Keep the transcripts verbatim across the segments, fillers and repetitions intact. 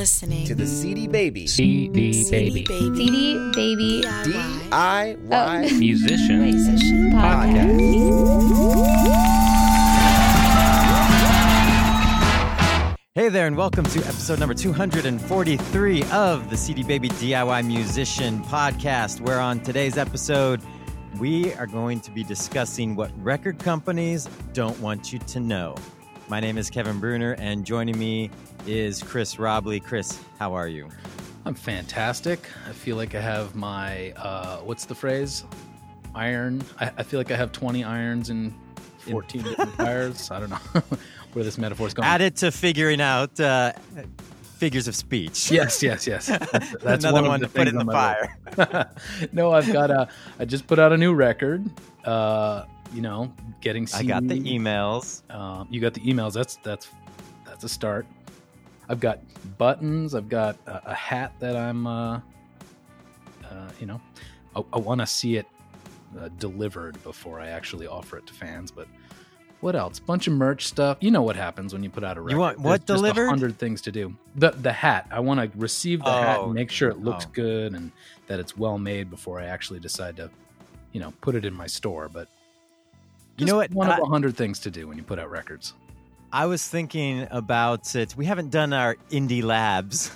listening to the C D Baby C D Baby C D C D Baby D I Y Oh. Musician Musician Podcast. Hey there, and welcome to episode number two hundred forty-three of the C D Baby D I Y Musician Podcast, where on today's episode, we are going to be discussing what record companies don't want you to know. My name is Kevin Bruner, and joining me is Chris Robley. Chris, how are you? I'm fantastic. I feel like I have my, uh, what's the phrase? Iron. I, I feel like I have twenty irons and fourteen different fires. I don't know where this metaphor is going. Add it to figuring out uh, figures of speech. Yes, yes, yes. That's, that's Another one, one of the to put in things the on my fire. list. No, I've got a, I just put out a new record. Uh, you know, getting I got the seen. emails. Um, you got the emails. That's that's that's a start. I've got buttons. I've got a, a hat that I'm. Uh, uh, you know, I, I want to see it uh, delivered before I actually offer it to fans. But what else? Bunch of merch stuff. You know what happens when you put out a record. You want what There's delivered? Just a hundred things to do. The the hat. I want to receive the hat Oh. and make sure it looks Oh. good and that it's well made before I actually decide to, you know, put it in my store. But You know what? One of I- a hundred things to do when you put out records. I was thinking about it. We haven't done our Indie Labs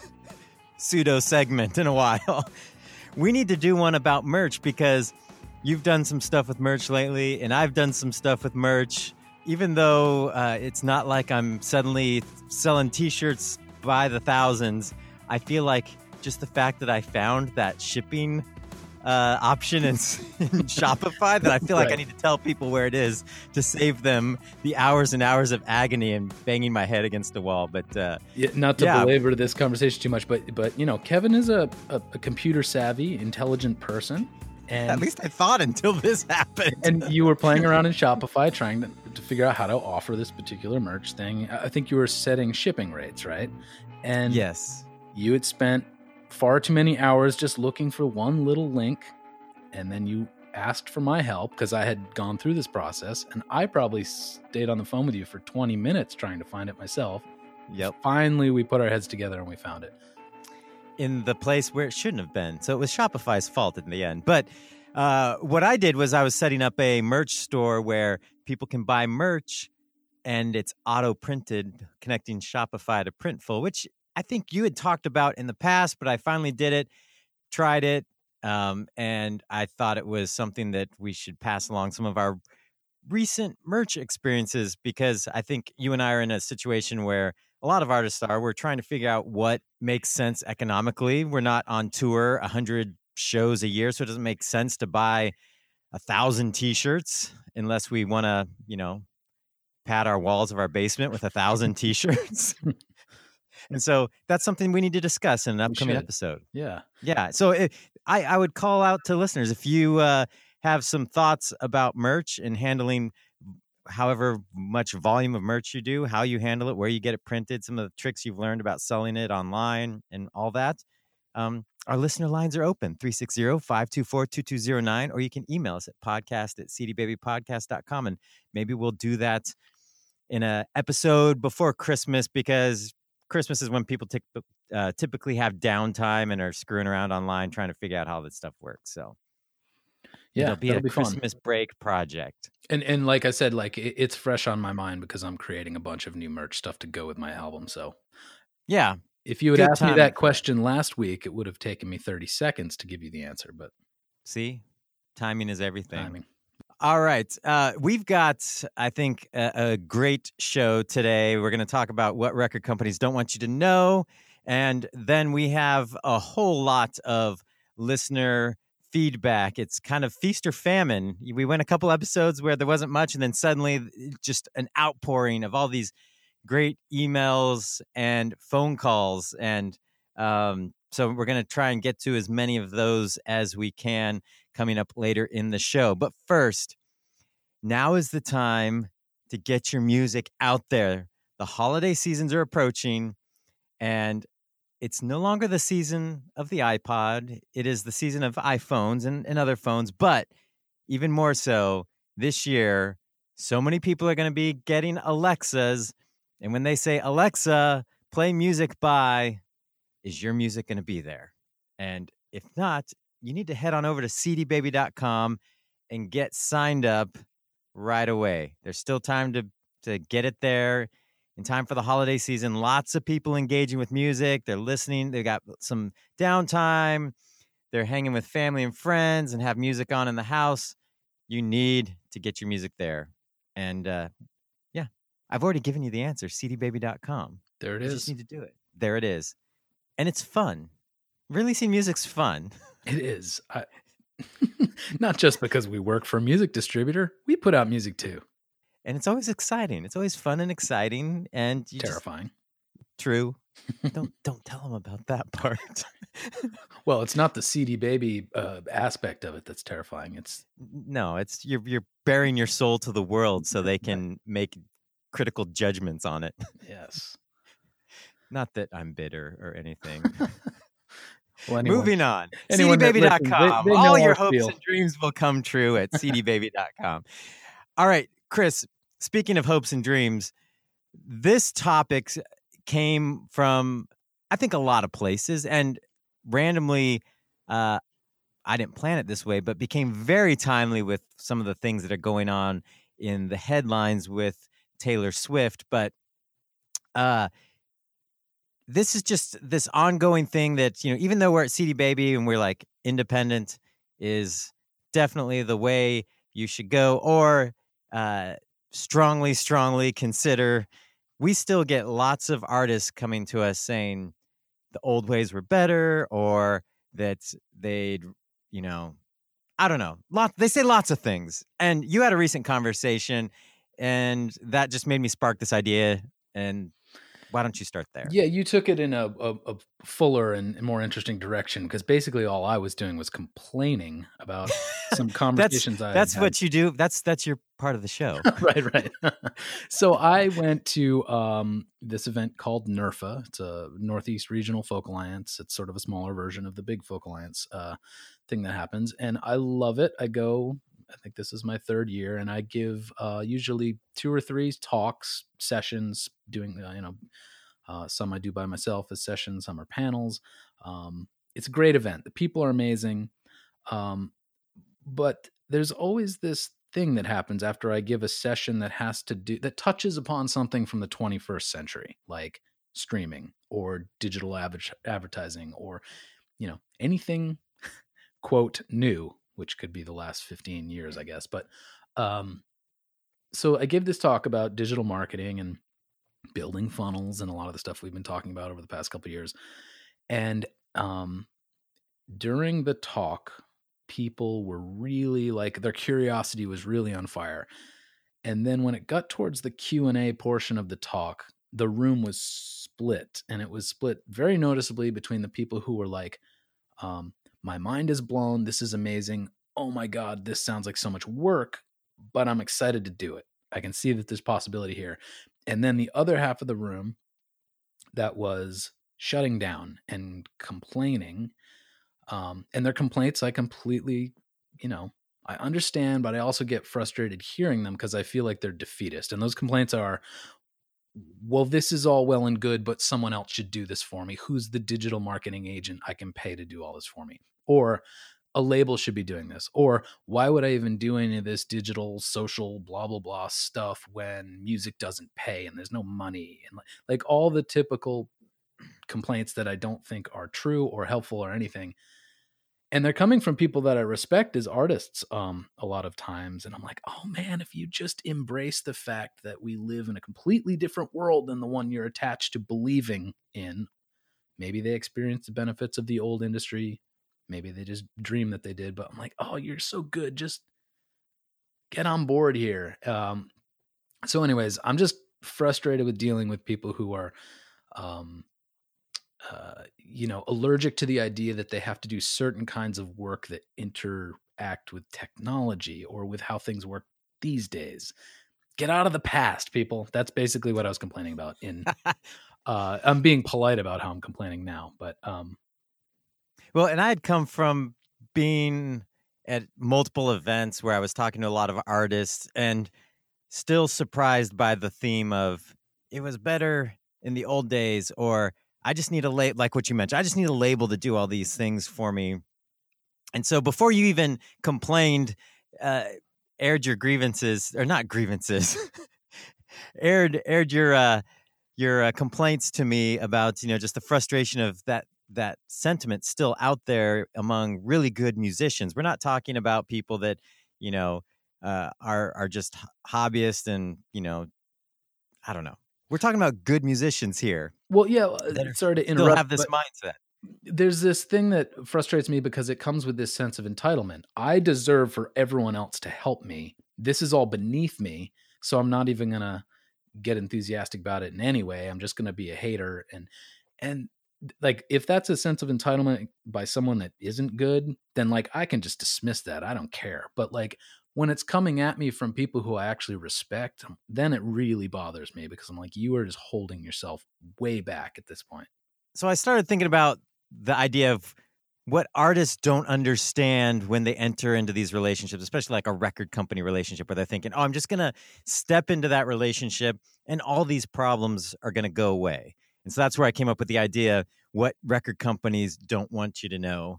pseudo segment in a while. We need to do one about merch because you've done some stuff with merch lately, and I've done some stuff with merch. Even though uh, it's not like I'm suddenly selling T-shirts by the thousands, I feel like just the fact that I found that shipping uh, option in, in Shopify, that I feel like Right. I need to tell people where it is to save them the hours and hours of agony and banging my head against the wall. But uh, Yeah, not to Yeah. belabor this conversation too much, but but you know, Kevin is a, a, a computer savvy, intelligent person, and at least I thought until this happened. and you were playing around in Shopify trying to, to figure out how to offer this particular merch thing. I I think you were setting shipping rates, right? And Yes. you had spent far too many hours just looking for one little link, and then you asked for my help because I had gone through this process, and I probably stayed on the phone with you for twenty minutes trying to find it myself. Yep. Finally, we put our heads together and we found it. In the place where it shouldn't have been. So it was Shopify's fault in the end. But uh, what I did was I was setting up a merch store where people can buy merch and it's auto printed, connecting Shopify to Printful, which I think you had talked about in the past, but I finally did it, tried it, um, and I thought it was something that we should pass along some of our recent merch experiences, because I think you and I are in a situation where a lot of artists are. We're trying to figure out what makes sense economically. We're not on tour one hundred shows a year, so it doesn't make sense to buy a thousand T-shirts unless we want to, you know, pad our walls of our basement with a thousand T-shirts. And so that's something we need to discuss in an upcoming should. episode. Yeah. Yeah. So it, I, I would call out to listeners, if you uh, have some thoughts about merch and handling however much volume of merch you do, how you handle it, where you get it printed, some of the tricks you've learned about selling it online and all that. Um, our listener lines are open, three six zero, five two four, two two zero nine, or you can email us at podcast at c d baby podcast dot com, and maybe we'll do that in a episode before Christmas, because Christmas is when people t- uh, typically have downtime and are screwing around online trying to figure out how this stuff works. So Yeah. it'll be that'll a be fun. Christmas break project. And and like I said, like it, it's fresh on my mind because I'm creating a bunch of new merch stuff to go with my album. So Yeah. if you had Good asked me timing that for question last week, it would have taken me thirty seconds to give you the answer, but See, timing is everything. timing. All right. Uh, we've got, I think, a, a great show today. We're going to talk about what record companies don't want you to know. And then we have a whole lot of listener feedback. It's kind of feast or famine. We went a couple episodes where there wasn't much, and then suddenly just an outpouring of all these great emails and phone calls. And um, so we're going to try and get to as many of those as we can coming up later in the show. But first, now is the time to get your music out there. The holiday seasons are approaching, and it's no longer the season of the iPod. It is the season of iPhones and, and other phones. But even more so, this year, so many people are going to be getting Alexas. And when they say, Alexa, play music by, is your music going to be there? And if not, you need to head on over to c d baby dot com and get signed up right away. There's still time to, to get it there in time for the holiday season. Lots of people engaging with music. They're listening. They got some downtime. They're hanging with family and friends and have music on in the house. You need to get your music there. And uh, yeah, I've already given you the answer, c d baby dot com. There it you is. just need to do it. There it is. And it's fun. Releasing music's fun. It is. I, not just because we work for a music distributor. We put out music too. And it's always exciting. It's always fun and exciting. And you terrifying. Just, true. don't don't tell them about that part. Well, it's not the C D Baby uh, aspect of it that's terrifying. It's no, it's you're you're bearing your soul to the world so they can make critical judgments on it. Yes. Not that I'm bitter or anything. Well, anyone, Moving on. c anyone d baby dot com. They, they All your hopes feel. and dreams will come true at c d baby dot com. All right, Chris, speaking of hopes and dreams, this topic came from, I think, a lot of places, and randomly, uh, I didn't plan it this way, but became very timely with some of the things that are going on in the headlines with Taylor Swift. But uh, this is just this ongoing thing that, you know, even though we're at C D Baby and we're like, independent is definitely the way you should go, or uh, strongly, strongly consider, we still get lots of artists coming to us saying the old ways were better, or that they'd, you know, I don't know. Lot, they say lots of things. And you had a recent conversation, and that just made me spark this idea. And why don't you start there? Yeah, you took it in a, a, a fuller and more interesting direction, because basically all I was doing was complaining about some conversations. that's I that's had. what you do. That's that's your part of the show. right, right. So I went to um, this event called NERFA. It's a Northeast Regional Folk Alliance. It's sort of a smaller version of the big Folk Alliance uh, thing that happens, and I love it. I go. I think this is my third year, and I give uh, usually two or three talks, sessions, doing, uh, you know, uh, some I do by myself as sessions, some are panels. Um, it's a great event. The people are amazing. Um, but there's always this thing that happens after I give a session that has to do, that touches upon something from the twenty-first century, like streaming or digital adver- advertising or, you know, anything, quote, new, which could be the last fifteen years, I guess. But um, so I give this talk about digital marketing and building funnels and a lot of the stuff we've been talking about over the past couple of years. And um, during the talk, people were really like, their curiosity was really on fire. And then when it got towards the Q and A portion of the talk, the room was split, and it was split very noticeably between the people who were like, um, my mind is blown. This is amazing. Oh my God, this sounds like so much work, but I'm excited to do it. I can see that there's possibility here. And then the other half of the room that was shutting down and complaining. Um, and their complaints, I completely, you know, I understand, but I also get frustrated hearing them because I feel like they're defeatist. And those complaints are, well, this is all well and good, but someone else should do this for me. Who's the digital marketing agent I can pay to do all this for me? Or a label should be doing this. Or why would I even do any of this digital, social, blah, blah, blah stuff when music doesn't pay and there's no money? And like, like all the typical complaints that I don't think are true or helpful or anything. And they're coming from people that I respect as artists um, a lot of times. And I'm like, oh man, if you just embrace the fact that we live in a completely different world than the one you're attached to believing in, maybe they experience the benefits of the old industry. Maybe they just dream that they did. But I'm like, oh, you're so good. Just get on board here. Um, so anyways, I'm just frustrated with dealing with people who are um, Uh, you know, allergic to the idea that they have to do certain kinds of work that interact with technology or with how things work these days. Get out of the past, people. That's basically what I was complaining about. In, uh, I'm being polite about how I'm complaining now, but um, well, and I had come from being at multiple events where I was talking to a lot of artists, and still surprised by the theme of it was better in the old days, or I just need a label, like what you mentioned. I just need a label to do all these things for me. And so before you even complained, uh, aired your grievances, or not grievances, aired aired your uh, your uh, complaints to me about, you know, just the frustration of that that sentiment still out there among really good musicians. We're not talking about people that, you know, uh, are are just hobbyists and, you know, I don't know. We're talking about good musicians here. Well, yeah. That are, sorry to still interrupt. have this but mindset. There's this thing that frustrates me because it comes with this sense of entitlement. I deserve for everyone else to help me. This is all beneath me, so I'm not even gonna get enthusiastic about it in any way. I'm just gonna be a hater. And and like, if that's a sense of entitlement by someone that isn't good, then like I can just dismiss that. I don't care. But like when it's coming at me from people who I actually respect, then it really bothers me because I'm like, you are just holding yourself way back at this point. So I started thinking about the idea of what artists don't understand when they enter into these relationships, especially like a record company relationship where they're thinking, oh, I'm just going to step into that relationship and all these problems are going to go away. And so that's where I came up with the idea, what record companies don't want you to know,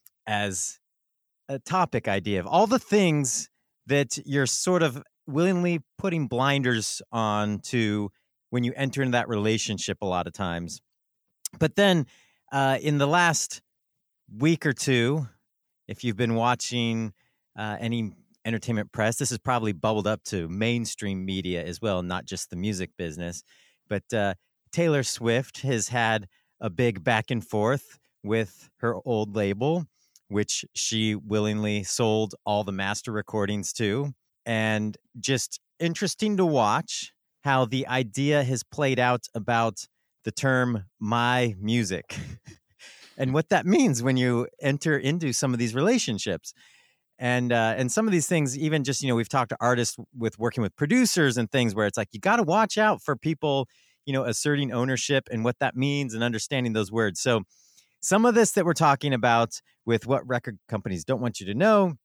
as a topic idea of all the things that you're sort of willingly putting blinders on to when you enter into that relationship a lot of times. But then uh, in the last week or two, if you've been watching uh, any entertainment press, this has probably bubbled up to mainstream media as well, not just the music business. But uh, Taylor Swift has had a big back and forth with her old label, which she willingly sold all the master recordings to. And just interesting to watch how the idea has played out about the term "my music" and what that means when you enter into some of these relationships. And uh, and some of these things, even just, you know, we've talked to artists with working with producers and things where it's like, you got to watch out for people, you know, asserting ownership and what that means and understanding those words. So some of this that we're talking about with what record companies don't want you to know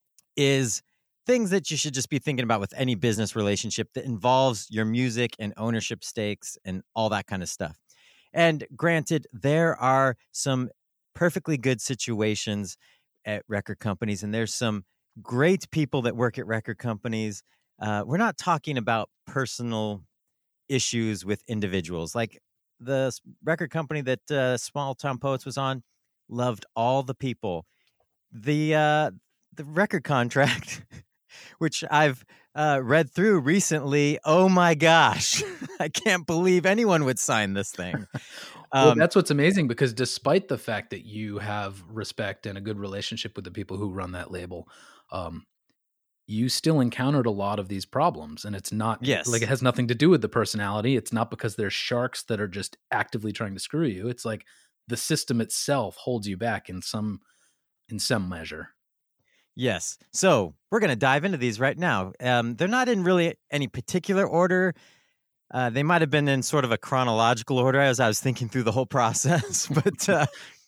is things that you should just be thinking about with any business relationship that involves your music and ownership stakes and all that kind of stuff. And granted, there are some perfectly good situations at record companies, and there's some great people that work at record companies. Uh, we're not talking about personal issues with individuals. Like the record company that uh, Small Town Poets was on, loved all the people. The uh, the record contract, which I've uh, read through recently, oh my gosh, I can't believe anyone would sign this thing. Well, Um, that's what's amazing, because despite the fact that you have respect and a good relationship with the people who run that label, um, you still encountered a lot of these problems. And it's not Yes. like it has nothing to do with the personality. It's not because there's sharks that are just actively trying to screw you. It's like the system itself holds you back in some in some measure. Yes. So we're going to dive into these right now. Um, they're not in really any particular order. Uh, they might have been in sort of a chronological order as I was thinking through the whole process. But uh,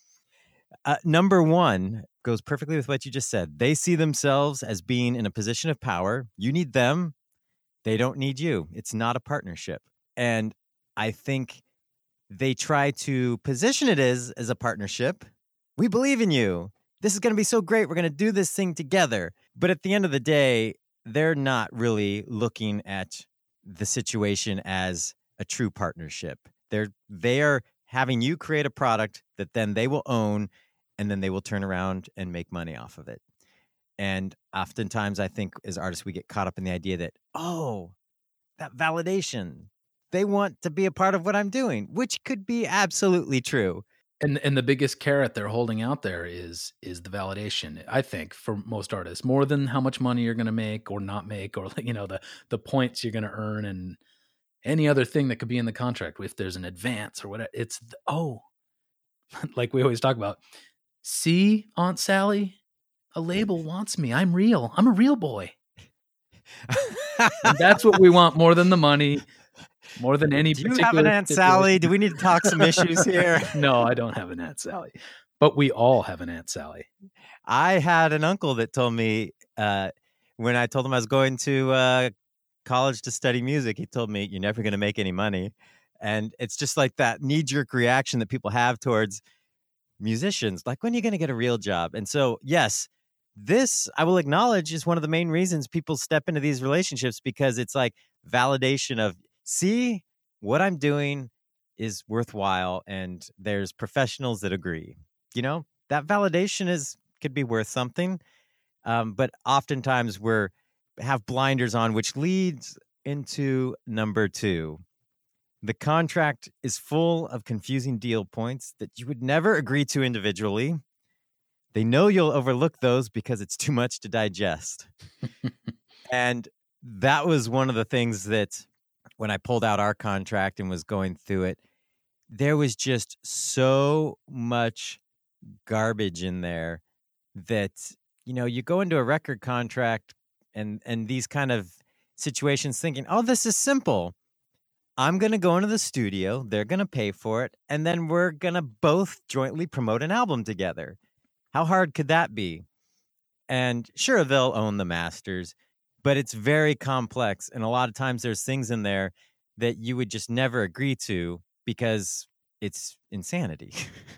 uh, number one goes perfectly with what you just said. They see themselves as being in a position of power. You need them. They don't need you. It's not a partnership. And I think they try to position it as, as a partnership. We believe in you. This is going to be so great. We're going to do this thing together. But at the end of the day, they're not really looking at the situation as a true partnership. They're they're having you create a product that then they will own, and then they will turn around and make money off of it. And oftentimes I think as artists, we get caught up in the idea that, oh, that validation, they want to be a part of what I'm doing, which could be absolutely true. And and the biggest carrot they're holding out there is is the validation, I think, for most artists, more than how much money you're going to make or not make, or, you know, the the points you're going to earn and any other thing that could be in the contract. If there's an advance or whatever, it's the, oh, like we always talk about. See, Aunt Sally, a label wants me. I'm real. I'm a real boy. And that's what we want more than the money. More than any Do you particular have an Aunt situation. Sally? Do we need to talk some issues here? No, I don't have an Aunt Sally. But we all have an Aunt Sally. I had an uncle that told me uh, when I told him I was going to uh, college to study music, he told me, you're never going to make any money. And it's just like that knee-jerk reaction that people have towards musicians. Like, when are you going to get a real job? And so, yes, this, I will acknowledge, is one of the main reasons people step into these relationships, because it's like validation of, see, what I'm doing is worthwhile, and there's professionals that agree. You know, that validation is could be worth something. Um, but oftentimes we're have blinders on, which leads into number two. The contract is full of confusing deal points that you would never agree to individually. They know you'll overlook those because it's too much to digest. And that was one of the things that when I pulled out our contract and was going through it, there was just so much garbage in there that, you know, you go into a record contract and and these kind of situations thinking, oh, this is simple. I'm going to go into the studio, they're going to pay for it, and then we're going to both jointly promote an album together. How hard could that be? And sure, they'll own the masters, but it's very complex. And a lot of times there's things in there that you would just never agree to because it's insanity.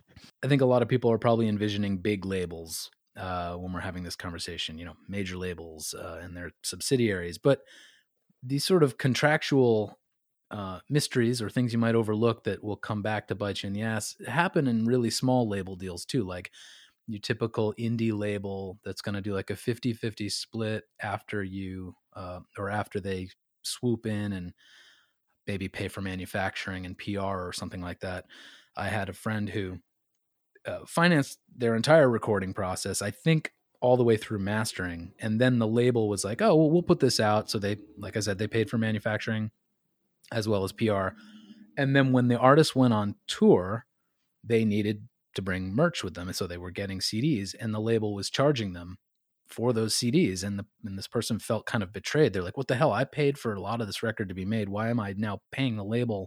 I think a lot of people are probably envisioning big labels uh, when we're having this conversation, you know, major labels uh, and their subsidiaries. But these sort of contractual uh, mysteries or things you might overlook that will come back to bite you in the ass happen in really small label deals too. Like your typical indie label that's going to do like a fifty-fifty split after you uh, or after they swoop in and maybe pay for manufacturing and P R or something like that. I had a friend who uh, financed their entire recording process, I think all the way through mastering. And then the label was like, oh, well, we'll put this out. So they, like I said, they paid for manufacturing as well as P R. And then when the artist went on tour, they needed to bring merch with them. And so they were getting C Ds, and the label was charging them for those C Ds. And the and this person felt kind of betrayed. They're like, what the hell? I paid for a lot of this record to be made. Why am I now paying the label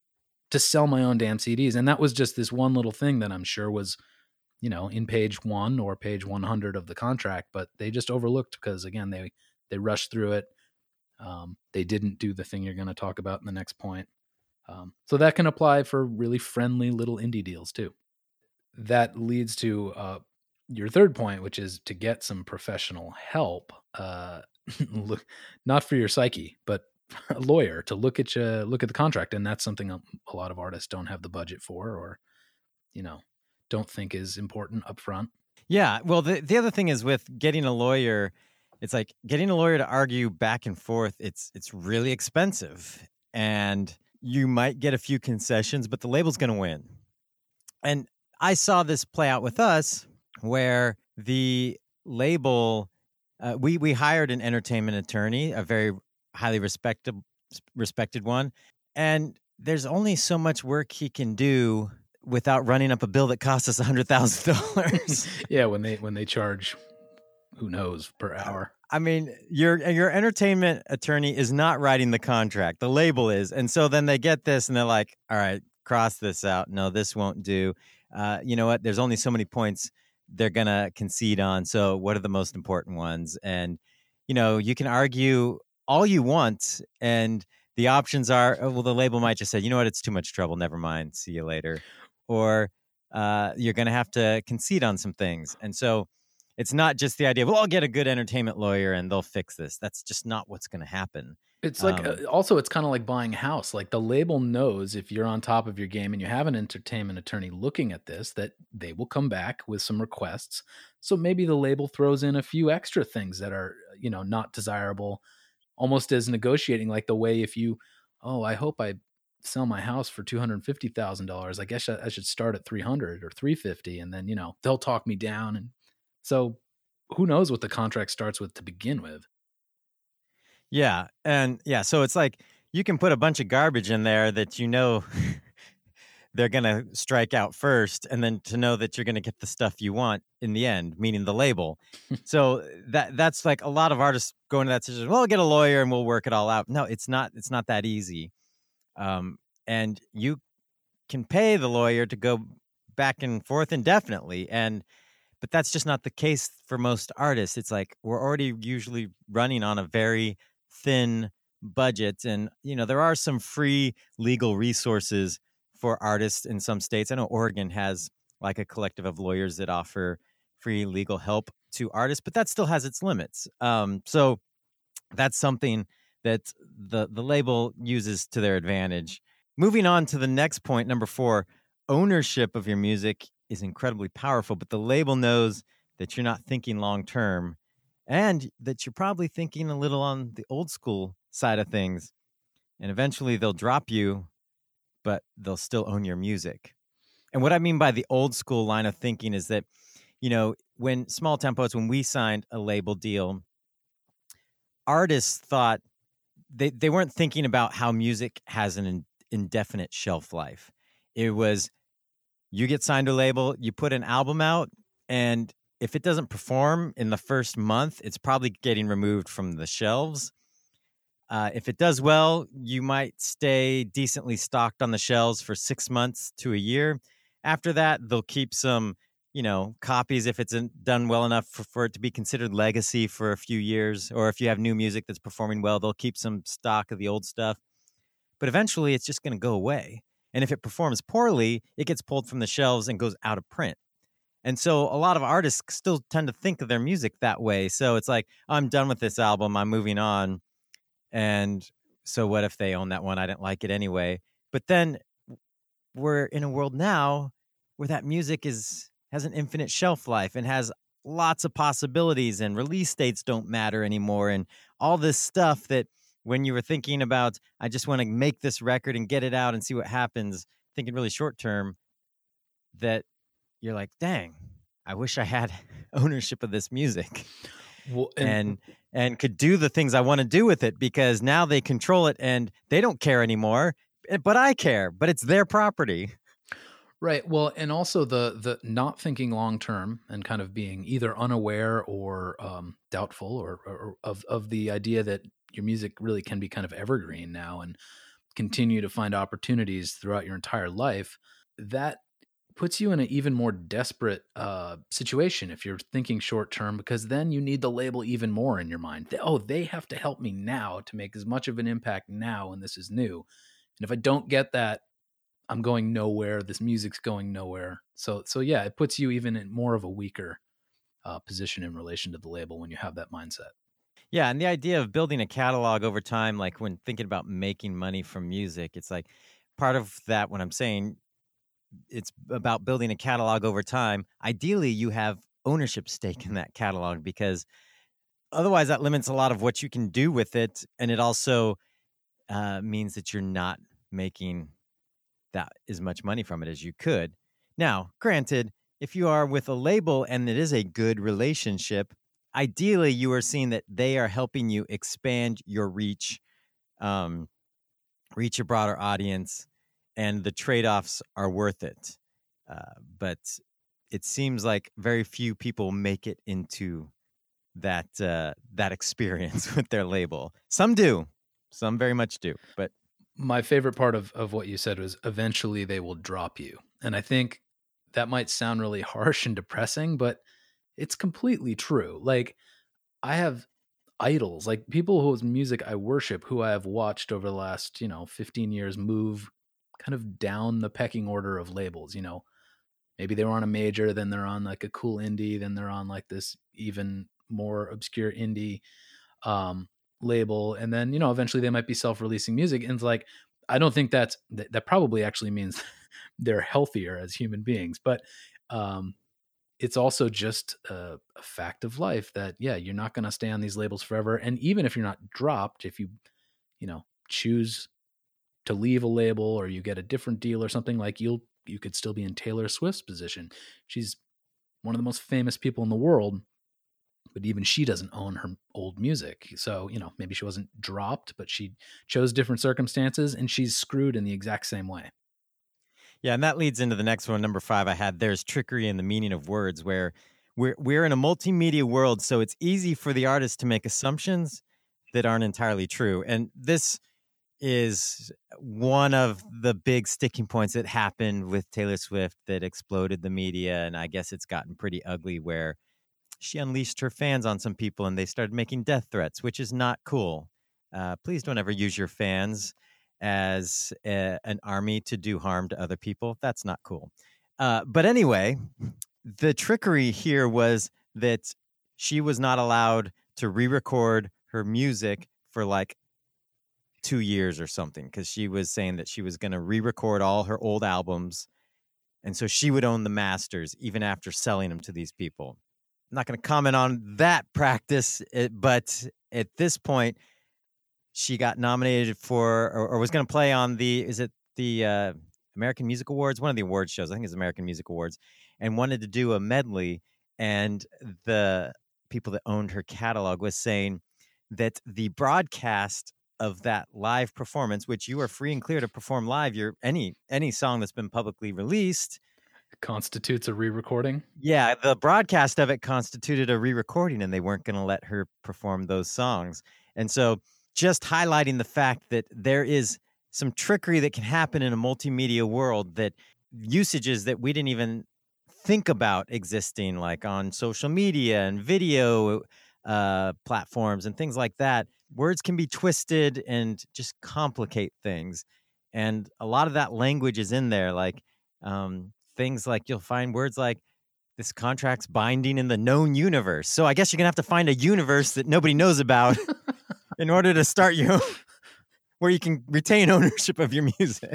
to sell my own damn C Ds? And that was just this one little thing that I'm sure was, you know, in page one or page one hundred of the contract, but they just overlooked because, again, they, they rushed through it. Um, they didn't do the thing you're going to talk about in the next point. Um, so that can apply for really friendly little indie deals too. That leads to uh, your third point, which is to get some professional help, uh, look, not for your psyche, but a lawyer to look at you, look at the contract. And that's something a, a lot of artists don't have the budget for, or, you know, don't think is important up front. Yeah. Well, the, the other thing is with getting a lawyer, it's like getting a lawyer to argue back and forth. It's, it's really expensive, and you might get a few concessions, but the label's going to win. And I saw this play out with us where the label, uh, we, we hired an entertainment attorney, a very highly respected, respected one. And there's only so much work he can do without running up a bill that costs us a hundred thousand dollars. Yeah. When they, when they charge, who knows, per hour. I mean, your your entertainment attorney is not writing the contract. The label is. And so then they get this and they're like, all right, cross this out. No, this won't do. Uh, you know what? There's only so many points they're going to concede on. So what are the most important ones? And, you know, you can argue all you want, and the options are, oh, well, the label might just say, you know what? It's too much trouble. Never mind. See you later. Or uh, you're going to have to concede on some things. And so it's not just the idea of, well, I'll get a good entertainment lawyer and they'll fix this. That's just not what's going to happen. It's like, Um, uh, also, it's kind of like buying a house. Like the label knows if you're on top of your game and you have an entertainment attorney looking at this, that they will come back with some requests. So maybe the label throws in a few extra things that are, you know, not desirable, almost as negotiating, like the way if you, oh, I hope I sell my house for two hundred fifty thousand dollars. I guess I should start at three hundred or three fifty, and then, you know, they'll talk me down. And so who knows what the contract starts with to begin with. Yeah. And yeah, so it's like you can put a bunch of garbage in there that you know they're going to strike out first, and then to know that you're going to get the stuff you want in the end, meaning the label. So that that's like a lot of artists go into that situation, well, I'll get a lawyer and we'll work it all out. No, it's not. It's not that easy. Um, and you can pay the lawyer to go back and forth indefinitely. And but that's just not the case for most artists. It's like we're already usually running on a very thin budget. And, you know, there are some free legal resources for artists in some states. I know Oregon has like a collective of lawyers that offer free legal help to artists, but that still has its limits. Um, so that's something that the the label uses to their advantage. Moving on to the next point, number four, ownership of your music is incredibly powerful, but the label knows that you're not thinking long term and that you're probably thinking a little on the old school side of things. And eventually they'll drop you, but they'll still own your music. And what I mean by the old school line of thinking is that, you know, when Small Tempos, when we signed a label deal, artists thought they, they weren't thinking about how music has an in, indefinite shelf life. It was, you get signed to a label, you put an album out, and if it doesn't perform in the first month, it's probably getting removed from the shelves. Uh, if it does well, you might stay decently stocked on the shelves for six months to a year. After that, they'll keep some, you know, copies if it's done well enough for, for it to be considered legacy for a few years. Or if you have new music that's performing well, they'll keep some stock of the old stuff. But eventually, it's just going to go away. And if it performs poorly, it gets pulled from the shelves and goes out of print. And so a lot of artists still tend to think of their music that way. So it's like, I'm done with this album, I'm moving on. And so what if they own that one? I didn't like it anyway. But then we're in a world now where that music is has an infinite shelf life and has lots of possibilities, and release dates don't matter anymore. And all this stuff that when you were thinking about, I just want to make this record and get it out and see what happens, thinking really short term, that you're like, dang, I wish I had ownership of this music. Well, and, and and could do the things I want to do with it, because now they control it and they don't care anymore, but I care, but it's their property. Right. Well, and also the the not thinking long term and kind of being either unaware or um, doubtful or, or of of the idea that your music really can be kind of evergreen now and continue to find opportunities throughout your entire life. That puts you in an even more desperate uh, situation if you're thinking short term, because then you need the label even more in your mind. Oh, they have to help me now to make as much of an impact now when this is new. And if I don't get that, I'm going nowhere. This music's going nowhere. So, so yeah, it puts you even in more of a weaker uh, position in relation to the label when you have that mindset. Yeah, and the idea of building a catalog over time, like when thinking about making money from music, it's like part of that when I'm saying it's about building a catalog over time. Ideally, you have ownership stake in that catalog, because otherwise that limits a lot of what you can do with it. And it also uh, means that you're not making that as much money from it as you could. Now, granted, if you are with a label and it is a good relationship, ideally you are seeing that they are helping you expand your reach, um, reach a broader audience, and the trade-offs are worth it. Uh, but it seems like very few people make it into that uh, that experience with their label. Some do. Some very much do. But my favorite part of, of what you said was eventually they will drop you. And I think that might sound really harsh and depressing, but it's completely true. Like, I have idols, like people whose music I worship, who I have watched over the last, you know, fifteen years move kind of down the pecking order of labels. You know, maybe they were on a major, then they're on like a cool indie, then they're on like this even more obscure indie um, label. And then, you know, eventually they might be self-releasing music. And it's like, I don't think that's, that, that probably actually means they're healthier as human beings, but um, it's also just a, a fact of life that, yeah, you're not going to stay on these labels forever. And even if you're not dropped, if you, you know, choose to leave a label or you get a different deal or something, like you'll, you could still be in Taylor Swift's position. She's one of the most famous people in the world, but even she doesn't own her old music. So, you know, maybe she wasn't dropped, but she chose different circumstances and she's screwed in the exact same way. Yeah, and that leads into the next one, number five I had. There's trickery in the meaning of words, where we're we're in a multimedia world, so it's easy for the artist to make assumptions that aren't entirely true. And this is one of the big sticking points that happened with Taylor Swift that exploded the media, and I guess it's gotten pretty ugly, where she unleashed her fans on some people and they started making death threats, which is not cool. Uh, please don't ever use your fans as a, an army to do harm to other people. That's not cool. Uh, but anyway, the trickery here was that she was not allowed to re-record her music for like two years or something, because she was saying that she was going to re-record all her old albums, and so she would own the masters even after selling them to these people. I'm not going to comment on that practice, but at this point, she got nominated for, or, or was going to play on the, is it the uh, American Music Awards? One of the awards shows, I think it's American Music Awards, and wanted to do a medley, and the people that owned her catalog was saying that the broadcast of that live performance, which you are free and clear to perform live, your any any song that's been publicly released constitutes a re-recording. Yeah, the broadcast of it constituted a re-recording, and they weren't going to let her perform those songs. And so just highlighting the fact that there is some trickery that can happen in a multimedia world, that usages that we didn't even think about existing, like on social media and video uh, platforms and things like that. Words can be twisted and just complicate things. And a lot of that language is in there, like um, things like you'll find words like, this contract's binding in the known universe. So I guess you're going to have to find a universe that nobody knows about in order to start your where you can retain ownership of your music.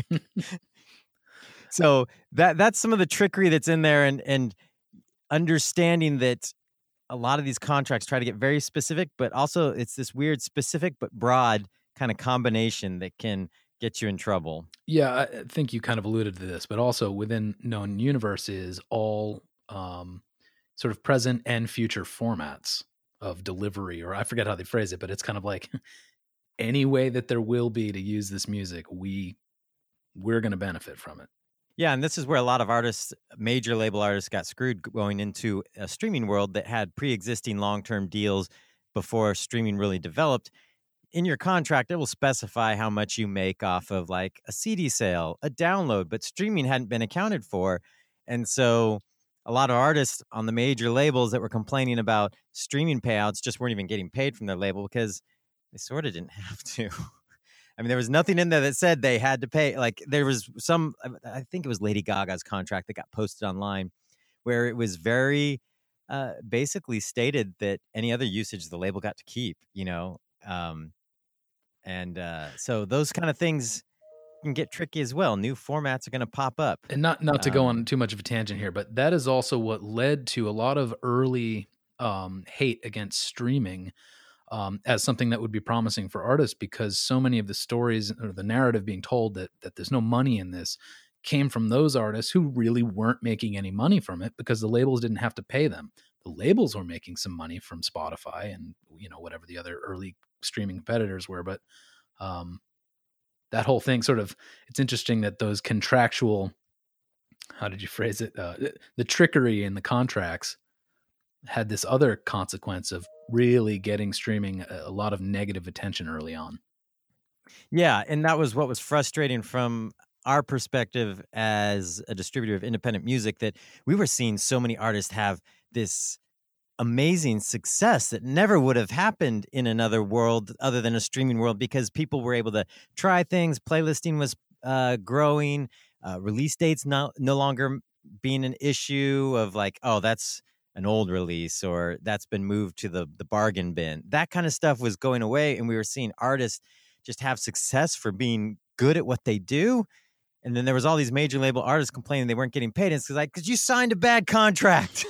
So that that's some of the trickery that's in there, and and understanding that a lot of these contracts try to get very specific, but also it's this weird specific but broad kind of combination that can get you in trouble. Yeah, I think you kind of alluded to this, but also within known universe is all um, sort of present and future formats of delivery, or I forget how they phrase it, but it's kind of like any way that there will be to use this music, we we're going to benefit from it. Yeah, and this is where a lot of artists, major label artists, got screwed going into a streaming world that had pre-existing long-term deals before streaming really developed. In your contract, it will specify how much you make off of like a C D sale, a download, but streaming hadn't been accounted for. And so a lot of artists on the major labels that were complaining about streaming payouts just weren't even getting paid from their label because they sort of didn't have to. I mean, there was nothing in there that said they had to pay. Like there was some, I think it was Lady Gaga's contract that got posted online where it was very uh, basically stated that any other usage the label got to keep, you know? Um, and uh, so those kind of things can get tricky as well. New formats are going to pop up. And not, not to um, go on too much of a tangent here, but that is also what led to a lot of early um, hate against streaming Um, as something that would be promising for artists, because so many of the stories or the narrative being told that that there's no money in this came from those artists who really weren't making any money from it because the labels didn't have to pay them. The labels were making some money from Spotify and, you know, whatever the other early streaming competitors were. But um, that whole thing sort of, it's interesting that those contractual, how did you phrase it? Uh, the trickery in the contracts had this other consequence of really getting streaming a lot of negative attention early on. Yeah, and that was what was frustrating from our perspective as a distributor of independent music, that we were seeing so many artists have this amazing success that never would have happened in another world other than a streaming world, because people were able to try things. Playlisting was uh, growing, uh, release dates no, no longer being an issue of like, oh, that's an old release, or that's been moved to the the bargain bin. That kind of stuff was going away, and we were seeing artists just have success for being good at what they do. And then there was all these major label artists complaining they weren't getting paid. And it's like, because you signed a bad contract.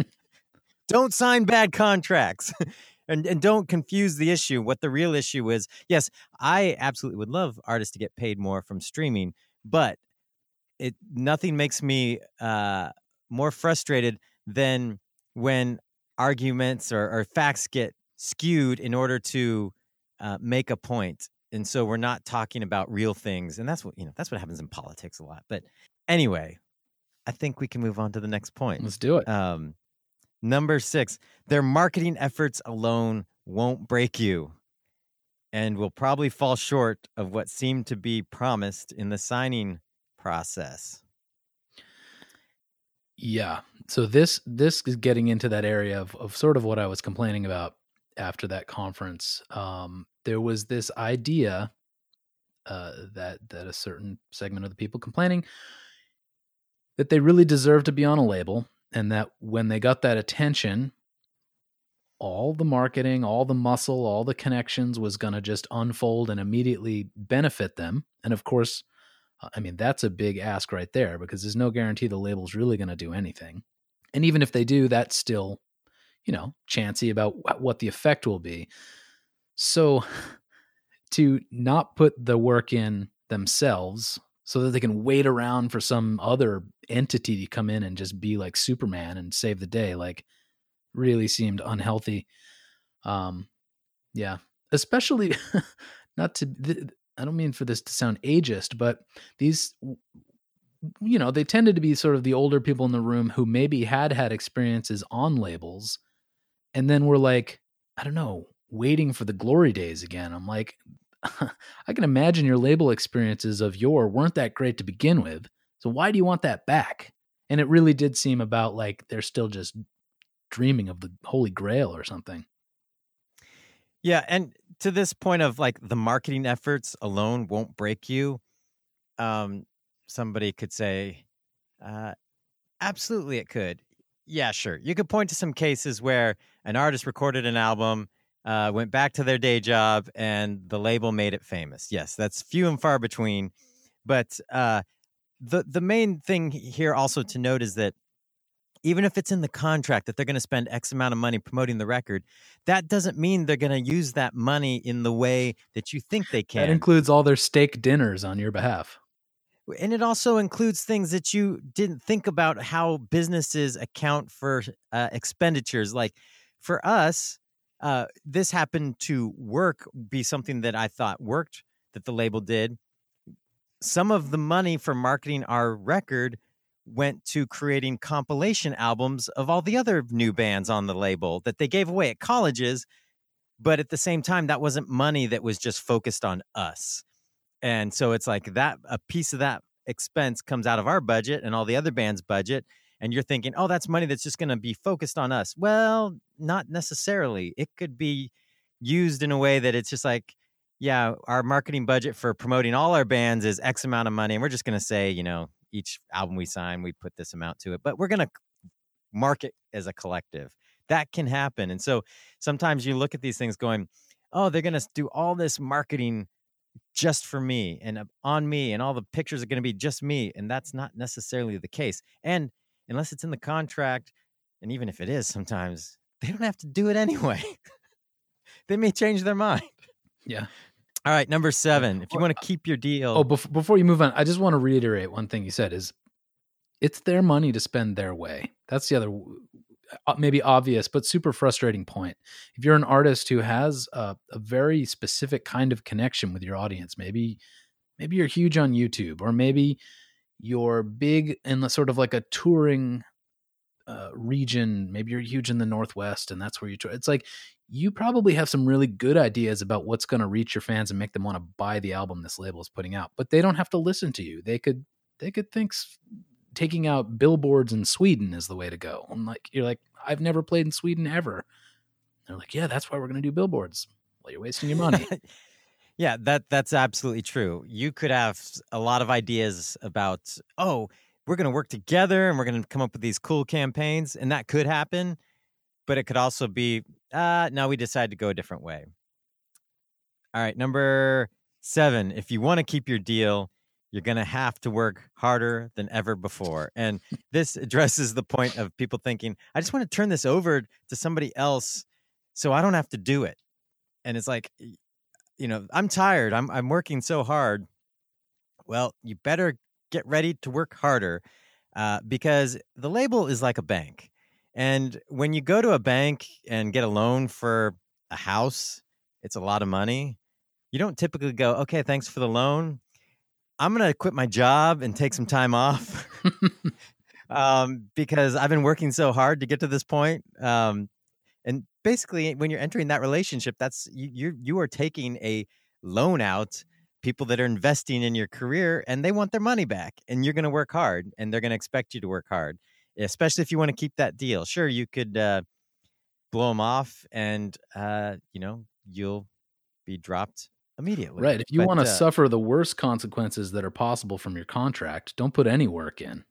Don't sign bad contracts. and and don't confuse the issue. What the real issue is, yes, I absolutely would love artists to get paid more from streaming, but it nothing makes me uh, more frustrated than when arguments or, or facts get skewed in order to uh, make a point. And so we're not talking about real things. And that's what, you know, that's what happens in politics a lot. But anyway, I think we can move on to the next point. Let's do it. Um, number six, their marketing efforts alone won't break you and will probably fall short of what seemed to be promised in the signing process. Yeah. So this this is getting into that area of, of sort of what I was complaining about after that conference. Um, there was this idea uh, that that a certain segment of the people complaining that they really deserved to be on a label, and that when they got that attention, all the marketing, all the muscle, all the connections was going to just unfold and immediately benefit them. And of course, I mean, that's a big ask right there, because there's no guarantee the label's really going to do anything. And even if they do, that's still, you know, chancy about what the effect will be. So to not put the work in themselves so that they can wait around for some other entity to come in and just be like Superman and save the day, like, really seemed unhealthy. Um, yeah, especially not to, th- I don't mean for this to sound ageist, but these, you know, they tended to be sort of the older people in the room who maybe had had experiences on labels and then were like, I don't know, waiting for the glory days again. I'm like, I can imagine your label experiences of yore weren't that great to begin with. So why do you want that back? And it really did seem about like they're still just dreaming of the Holy Grail or something. Yeah, and to this point of like the marketing efforts alone won't break you, um, somebody could say, uh, absolutely it could. Yeah, sure. You could point to some cases where an artist recorded an album, uh, went back to their day job, and the label made it famous. Yes, that's few and far between. But uh, the the main thing here also to note is that even if it's in the contract that they're going to spend X amount of money promoting the record, that doesn't mean they're going to use that money in the way that you think they can. That includes all their steak dinners on your behalf. And it also includes things that you didn't think about, how businesses account for uh, expenditures. Like for us, uh, this happened to work, be something that I thought worked, that the label did. Some of the money for marketing our record went to creating compilation albums of all the other new bands on the label that they gave away at colleges. But at the same time, that wasn't money that was just focused on us. And so it's like that a piece of that expense comes out of our budget and all the other bands' budget. And you're thinking, oh, that's money that's just going to be focused on us. Well, not necessarily. It could be used in a way that it's just like, yeah, our marketing budget for promoting all our bands is X amount of money. And we're just going to say, you know, each album we sign, we put this amount to it. But we're going to market as a collective. That can happen. And so sometimes you look at these things going, oh, they're going to do all this marketing just for me and on me, and all the pictures are going to be just me. And that's not necessarily the case. And unless it's in the contract, and even if it is, sometimes they don't have to do it anyway. They may change their mind. Yeah. All right. Number seven, if you want to keep your deal. Oh, bef- before you move on, I just want to reiterate one thing you said is it's their money to spend their way. That's the other uh, maybe obvious, but super frustrating point. If you're an artist who has a, a very specific kind of connection with your audience, maybe, maybe you're huge on YouTube, or maybe you're big in the sort of like a touring uh, region. Maybe you're huge in the Northwest and that's where you tour. It's like, you probably have some really good ideas about what's going to reach your fans and make them want to buy the album this label is putting out, but they don't have to listen to you. They could, they could think taking out billboards in Sweden is the way to go. I'm like, you're like, I've never played in Sweden ever. They're like, yeah, that's why we're going to do billboards. Well, you're wasting your money. Yeah, that that's absolutely true. You could have a lot of ideas about, oh, we're going to work together and we're going to come up with these cool campaigns, and that could happen. But it could also be, uh, no, we decided to go a different way. All right, number seven, if you want to keep your deal, you're going to have to work harder than ever before. And this addresses the point of people thinking, I just want to turn this over to somebody else so I don't have to do it. And it's like, you know, I'm tired. I'm I'm working so hard. Well, you better get ready to work harder uh, because the label is like a bank. And when you go to a bank and get a loan for a house, it's a lot of money. You don't typically go, okay, thanks for the loan. I'm going to quit my job and take some time off um, because I've been working so hard to get to this point. Um, and basically, when you're entering that relationship, that's you, you you are taking a loan out, people that are investing in your career, and they want their money back. And you're going to work hard, and they're going to expect you to work hard, especially if you want to keep that deal. Sure, you could uh, blow them off, and uh, you know you'll be dropped immediately. Right. If you But, want to uh, suffer the worst consequences that are possible from your contract, don't put any work in.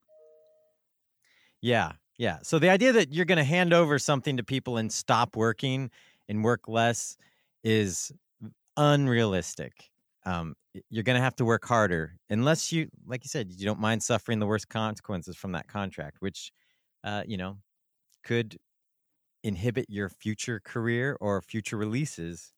Yeah, yeah. So the idea that you're going to hand over something to people and stop working and work less is unrealistic. Um, y- you're going to have to work harder unless you, like you said, you don't mind suffering the worst consequences from that contract, which, uh, you know, could inhibit your future career or future releases.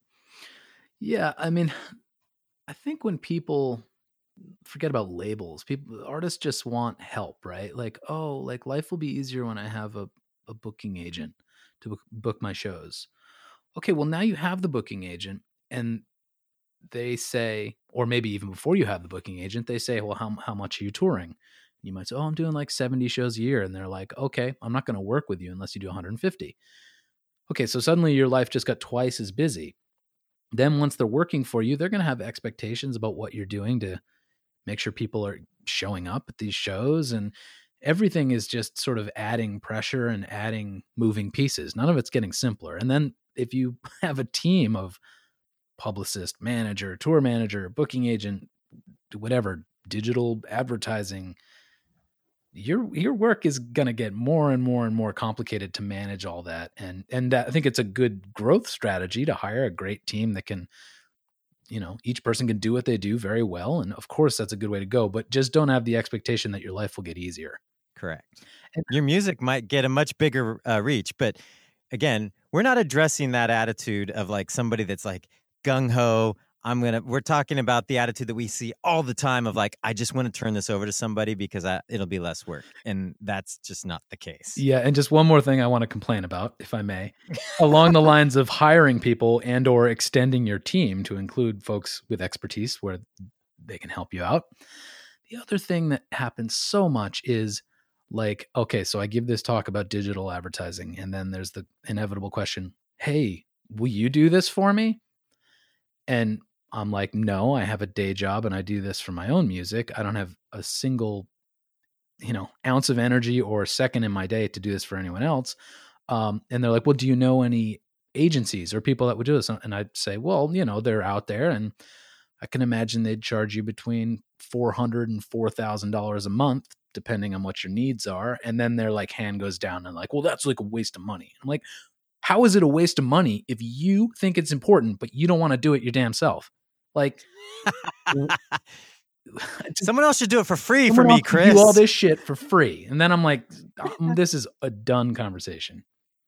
Yeah, I mean, I think when people forget about labels, people artists just want help, right? Like, oh, like life will be easier when I have a, a booking agent to book, book my shows. Okay, well now you have the booking agent and they say, or maybe even before you have the booking agent, they say, well, how how much are you touring? You might say, oh, I'm doing like seventy shows a year. And they're like, okay, I'm not going to work with you unless you do one hundred fifty. Okay, so suddenly your life just got twice as busy. Then once they're working for you, they're going to have expectations about what you're doing to make sure people are showing up at these shows, and everything is just sort of adding pressure and adding moving pieces. None of it's getting simpler. And then if you have a team of publicist, manager, tour manager, booking agent, whatever, digital advertising, your your work is going to get more and more and more complicated to manage all that. And and that, I think it's a good growth strategy to hire a great team that can, you know, each person can do what they do very well. And of course, that's a good way to go, but just don't have the expectation that your life will get easier. Correct. And- Your music might get a much bigger uh, reach, but again, we're not addressing that attitude of like somebody that's like gung ho. I'm gonna. We're talking about the attitude that we see all the time of like, I just want to turn this over to somebody because I, it'll be less work, and that's just not the case. Yeah, and just one more thing I want to complain about, if I may, along the lines of hiring people and or extending your team to include folks with expertise where they can help you out. The other thing that happens so much is like, okay, so I give this talk about digital advertising, and then there's the inevitable question, hey, will you do this for me? And I'm like, no, I have a day job and I do this for my own music. I don't have a single, you know, ounce of energy or second in my day to do this for anyone else. Um, and they're like, well, do you know any agencies or people that would do this? And I'd say, well, you know, they're out there, and I can imagine they'd charge you between four hundred dollars and four thousand dollars a month, depending on what your needs are. And then their like hand goes down and like, well, that's like a waste of money. I'm like, how is it a waste of money if you think it's important, but you don't want to do it your damn self? Like, someone else should do it for free for someone me, else can Chris. do all this shit for free. And then I'm like, um, this is a done conversation.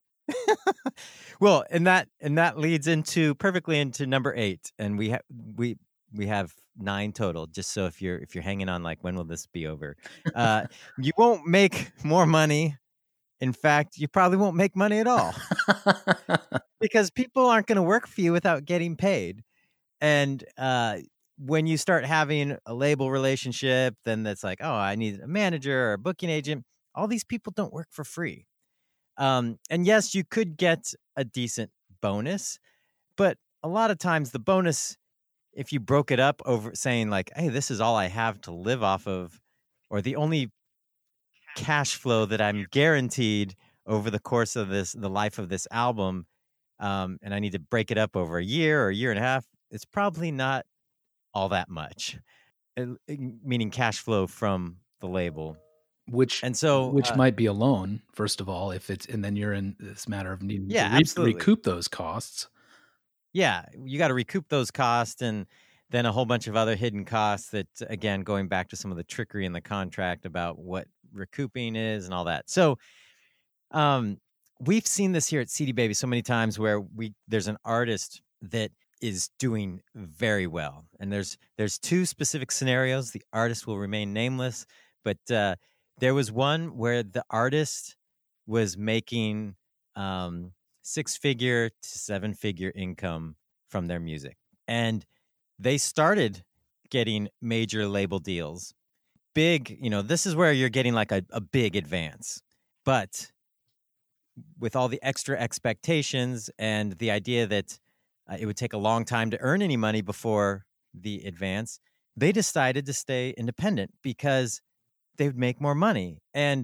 Well, and that and that leads into perfectly into number eight, and we have we we have nine total. Just so if you're if you're hanging on, like, when will this be over? Uh, you won't make more money. In fact, you probably won't make money at all because people aren't going to work for you without getting paid. And uh, when you start having a label relationship, then that's like, oh, I need a manager or a booking agent. All these people don't work for free. Um, and yes, you could get a decent bonus, but a lot of times the bonus, if you broke it up over saying like, hey, this is all I have to live off of, or the only cash flow that I'm guaranteed over the course of this, the life of this album, um, and I need to break it up over a year or a year and a half, it's probably not all that much, uh, meaning cash flow from the label. Which and so which uh, might be a loan, first of all, if it's, and then you're in this matter of needing yeah, to re- absolutely. recoup those costs. Yeah, you got to recoup those costs, and then a whole bunch of other hidden costs that, again, going back to some of the trickery in the contract about what recouping is and all that. So um, we've seen this here at C D Baby so many times where we there's an artist that is doing very well. And there's there's two specific scenarios. The artist will remain nameless, but uh, there was one where the artist was making um, six-figure to seven-figure income from their music. And they started getting major label deals. Big, you know, this is where you're getting like a, a big advance. But with all the extra expectations and the idea that uh, it would take a long time to earn any money before the advance, they decided to stay independent because they would make more money. And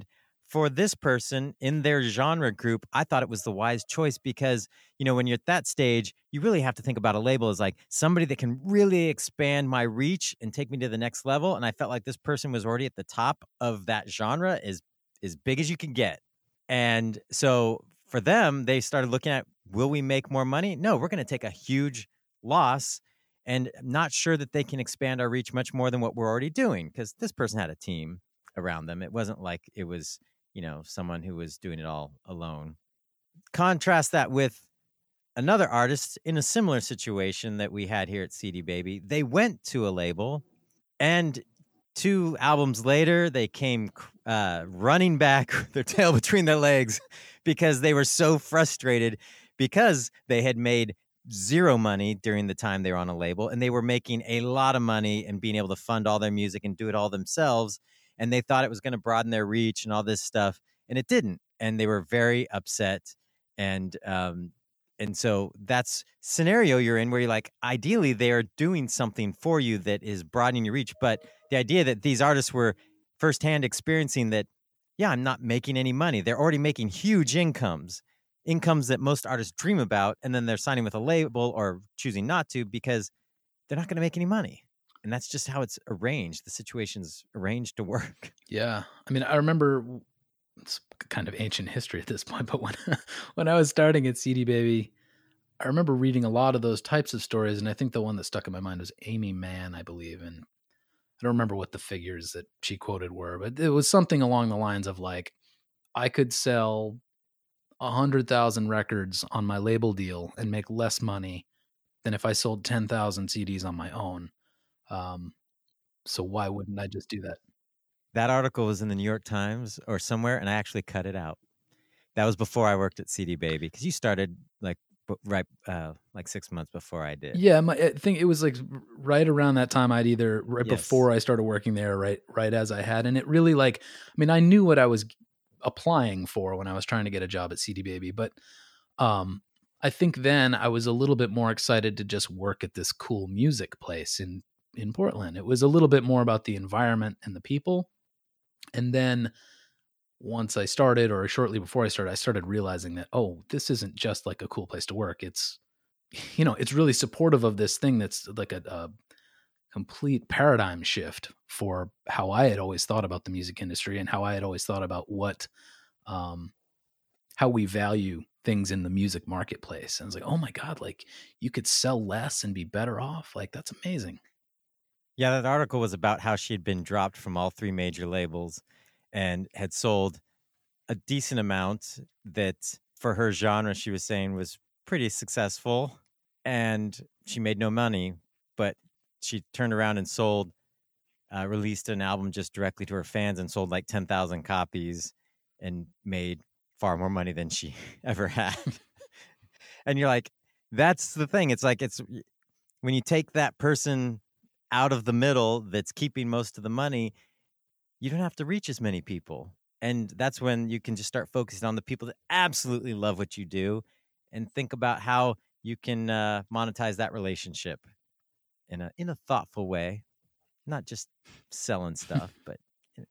for this person in their genre group, I thought it was the wise choice because, you know, when you're at that stage, you really have to think about a label as like somebody that can really expand my reach and take me to the next level. And I felt like this person was already at the top of that genre, as as big as you can get. And so for them, they started looking at, will we make more money? No, we're going to take a huge loss, and I'm not sure that they can expand our reach much more than what we're already doing, because this person had a team around them. It wasn't like it was, you know, someone who was doing it all alone. Contrast that with another artist in a similar situation that we had here at C D Baby. They went to a label, and two albums later, they came uh, running back with their tail between their legs because they were so frustrated because they had made zero money during the time they were on a label, and they were making a lot of money and being able to fund all their music and do it all themselves. And they thought it was going to broaden their reach and all this stuff, and it didn't. And they were very upset. And um, and so that's scenario you're in where you're like, ideally, they are doing something for you that is broadening your reach. But the idea that these artists were firsthand experiencing that, yeah, I'm not making any money. They're already making huge incomes, incomes that most artists dream about. And then they're signing with a label or choosing not to because they're not going to make any money. And that's just how it's arranged. The situation's arranged to work. Yeah. I mean, I remember, it's kind of ancient history at this point, but when when I was starting at C D Baby, I remember reading a lot of those types of stories. And I think the one that stuck in my mind was Amy Mann, I believe. And I don't remember what the figures that she quoted were, but it was something along the lines of like, I could sell one hundred thousand records on my label deal and make less money than if I sold ten thousand C Ds on my own. Um, so why wouldn't I just do that? That article was in the New York Times or somewhere, and I actually cut it out. That was before I worked at C D Baby, because you started like right uh, like six months before I did. Yeah, my, I think it was like right around that time. I'd either right Yes. before I started working there, or right right as I had, and it really like, I mean, I knew what I was applying for when I was trying to get a job at C D Baby, but um, I think then I was a little bit more excited to just work at this cool music place in in Portland. It was a little bit more about the environment and the people. And then once I started, or shortly before I started, I started realizing that, oh, this isn't just like a cool place to work. It's, you know, it's really supportive of this thing that's like a, a complete paradigm shift for how I had always thought about the music industry and how I had always thought about what, um, how we value things in the music marketplace. And I was like, oh my God, like you could sell less and be better off. Like, that's amazing. Yeah, that article was about how she had been dropped from all three major labels and had sold a decent amount that for her genre, she was saying was pretty successful, and she made no money, but she turned around and sold, uh, released an album just directly to her fans and sold like ten thousand copies and made far more money than she ever had. And you're like, that's the thing. It's like, it's when you take that person out of the middle that's keeping most of the money, you don't have to reach as many people. And that's when you can just start focusing on the people that absolutely love what you do and think about how you can uh, monetize that relationship in a in a thoughtful way, not just selling stuff. But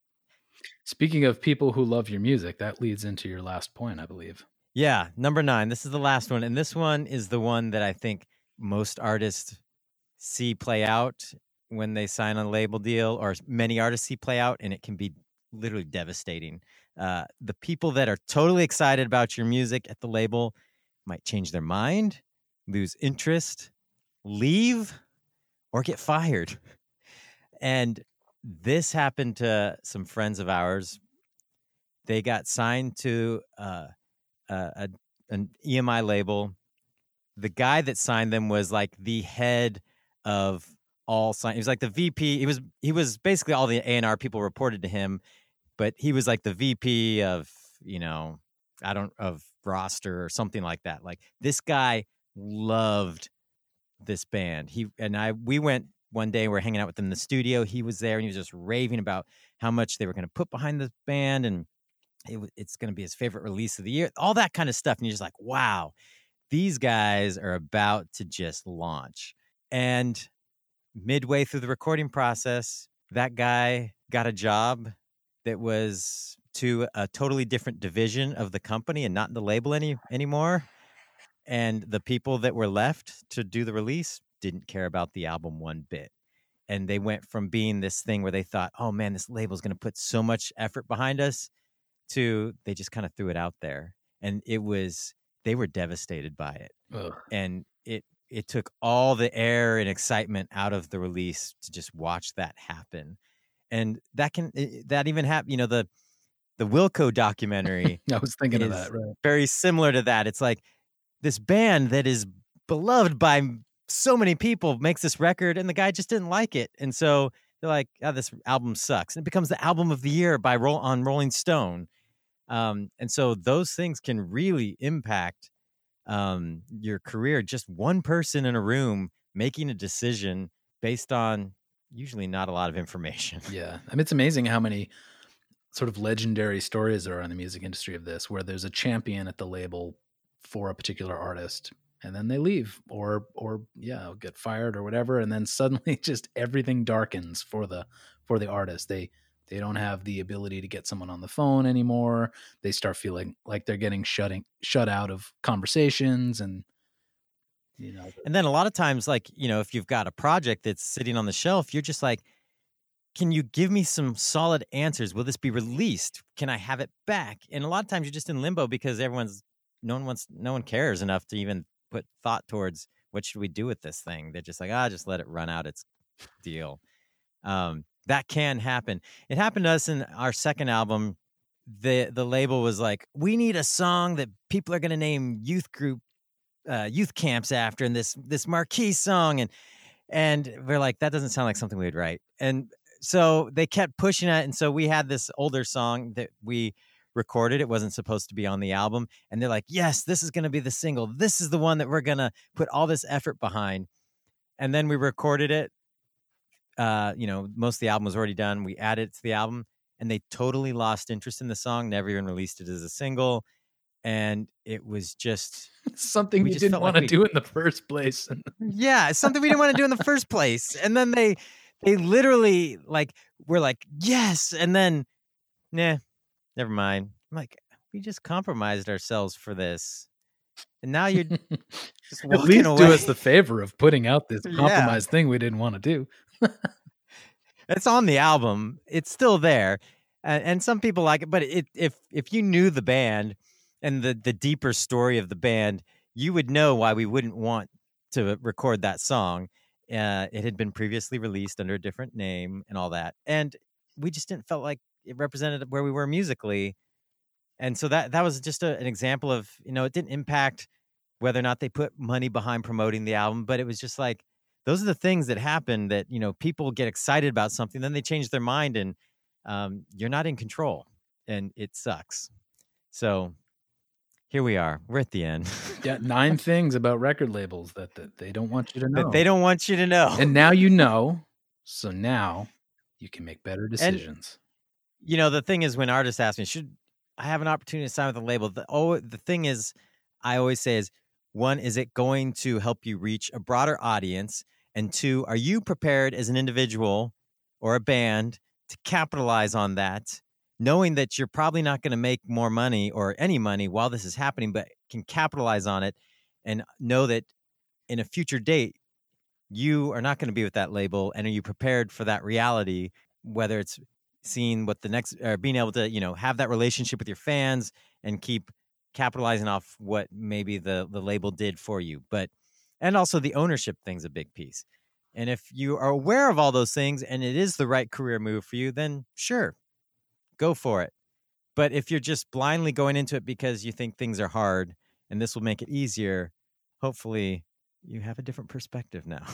Speaking of people who love your music, that leads into your last point, I believe. Yeah, number nine. This is the last one. And this one is the one that I think most artists see play out when they sign a label deal, or many artists see play out, and it can be literally devastating. Uh, the people that are totally excited about your music at the label might change their mind, lose interest, leave, or get fired. And this happened to some friends of ours. They got signed to uh, a, a, an E M I label. The guy that signed them was like the head of all sign. He was like the V P. He was he was basically all the A and R people reported to him, but he was like the V P of, you know, I don't of roster or something like that. Like, this guy loved this band. He and I we went one day, we we're hanging out with him in the studio. He was there and he was just raving about how much they were going to put behind this band, and it, it's going to be his favorite release of the year. All that kind of stuff. And you're just like, wow, these guys are about to just launch. And midway through the recording process, that guy got a job that was to a totally different division of the company and not in the label any anymore. And the people that were left to do the release didn't care about the album one bit. And they went from being this thing where they thought, oh man, this label's going to put so much effort behind us, to they just kind of threw it out there. And it was, they were devastated by it. Ugh. And it, it took all the air and excitement out of the release to just watch that happen. And that can, that even happened, you know, the, the Wilco documentary. I was thinking of is that, right? very similar to that. It's like this band that is beloved by so many people makes this record, and the guy just didn't like it. And so they're like, oh, this album sucks. And it becomes the album of the year by Roll on Rolling Stone. Um, and so those things can really impact um, your career. Just one person in a room making a decision based on usually not a lot of information. Yeah. I mean, it's amazing how many sort of legendary stories there are in the music industry of this, where there's a champion at the label for a particular artist, and then they leave or, or yeah, get fired or whatever. And then suddenly just everything darkens for the, for the artist. They, they don't have the ability to get someone on the phone anymore. They start feeling like they're getting shutting, shut out of conversations. And, you know, and then a lot of times, like, you know, if you've got a project that's sitting on the shelf, you're just like, can you give me some solid answers? Will this be released? Can I have it back? And a lot of times you're just in limbo because everyone's, no one wants, no one cares enough to even put thought towards what should we do with this thing. They're just like, ah, just let it run out its deal. Um, that can happen. It happened to us in our second album. The the label was like, we need a song that people are going to name youth group, uh, youth camps after, and this this marquee song, and and we're like, that doesn't sound like something we'd write. And so they kept pushing it, and so we had this older song that we recorded. It wasn't supposed to be on the album, and they're like, yes, this is going to be the single. This is the one that we're going to put all this effort behind. And then we recorded it. Uh, you know, most of the album was already done. We added it to the album, and they totally lost interest in the song, never even released it as a single. And it was just something you didn't want to like do in the first place. Yeah, something we didn't want to do in the first place. And then they they literally like were like, yes, and then nah, never mind. I'm like, we just compromised ourselves for this. And now you're just at least away. Do us the favor of putting out this compromised yeah. thing we didn't want to do. It's on the album. It's still there. And, and some people like it, but it, if if you knew the band and the, the deeper story of the band, you would know why we wouldn't want to record that song. Uh, it had been previously released under a different name and all that. And we just didn't felt like it represented where we were musically. And so that, that was just a, an example of, you know, it didn't impact whether or not they put money behind promoting the album, but it was just like, those are the things that happen that, you know, people get excited about something, then they change their mind, and um, you're not in control, and it sucks. So here we are. We're at the end. Yeah, nine things about record labels that, that they don't want you to know. That they don't want you to know. And now you know, so now you can make better decisions. And, you know, the thing is, when artists ask me, should I have an opportunity to sign with a label? The, oh, the thing is, I always say is, one, is it going to help you reach a broader audience? And two, are you prepared as an individual or a band to capitalize on that, knowing that you're probably not going to make more money or any money while this is happening, but can capitalize on it and know that in a future date, you are not going to be with that label. And are you prepared for that reality, whether it's seeing what the next, or being able to, you know, have that relationship with your fans and keep capitalizing off what maybe the, the label did for you. But, and also the ownership thing's a big piece. And if you are aware of all those things and it is the right career move for you, then sure, go for it. But if you're just blindly going into it because you think things are hard and this will make it easier, hopefully you have a different perspective now.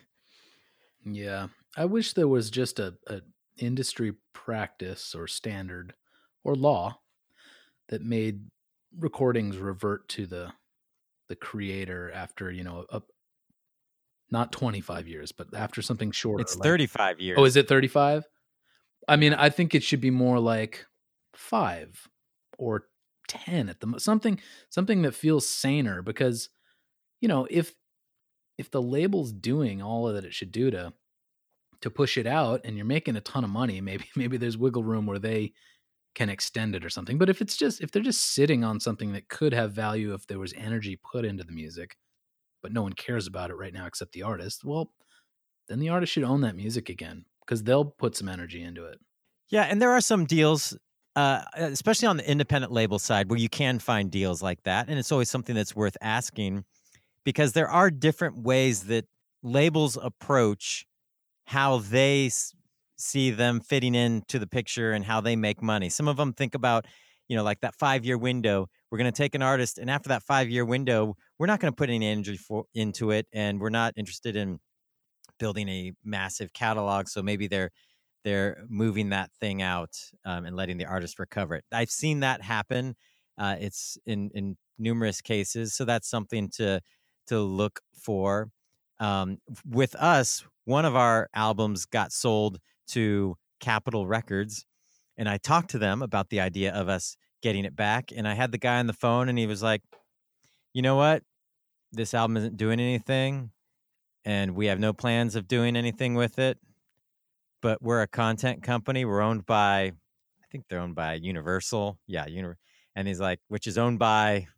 Yeah. I wish there was just a, a industry practice or standard or law that made recordings revert to the the creator after, you know, a, not twenty-five years, but after something shorter. It's thirty-five years. Oh, is it thirty-five? I mean, I think it should be more like five or ten at the most. Something, something that feels saner, because, you know, if if the label's doing all that it should do to to push it out and you're making a ton of money, maybe maybe there's wiggle room where they can extend it or something. But if it's just if they're just sitting on something that could have value if there was energy put into the music, but no one cares about it right now except the artist, well, then the artist should own that music again because they'll put some energy into it. Yeah, and there are some deals, uh, especially on the independent label side, where you can find deals like that, and it's always something that's worth asking because there are different ways that labels approach how they s- see them fitting into the picture and how they make money. Some of them think about, you know, like that five-year window. We're going to take an artist, and after that five-year window, we're not going to put any energy for, into it, and we're not interested in building a massive catalog. So maybe they're they're moving that thing out um, and letting the artist recover it. I've seen that happen. Uh, it's in in numerous cases, so that's something to to look for. Um, with us, one of our albums got sold to Capitol Records, and I talked to them about the idea of us getting it back. And I had the guy on the phone, and he was like, "You know what? This album isn't doing anything, and we have no plans of doing anything with it. But we're a content company. We're owned by, I think they're owned by Universal. Yeah, Uni- and he's like, which is owned by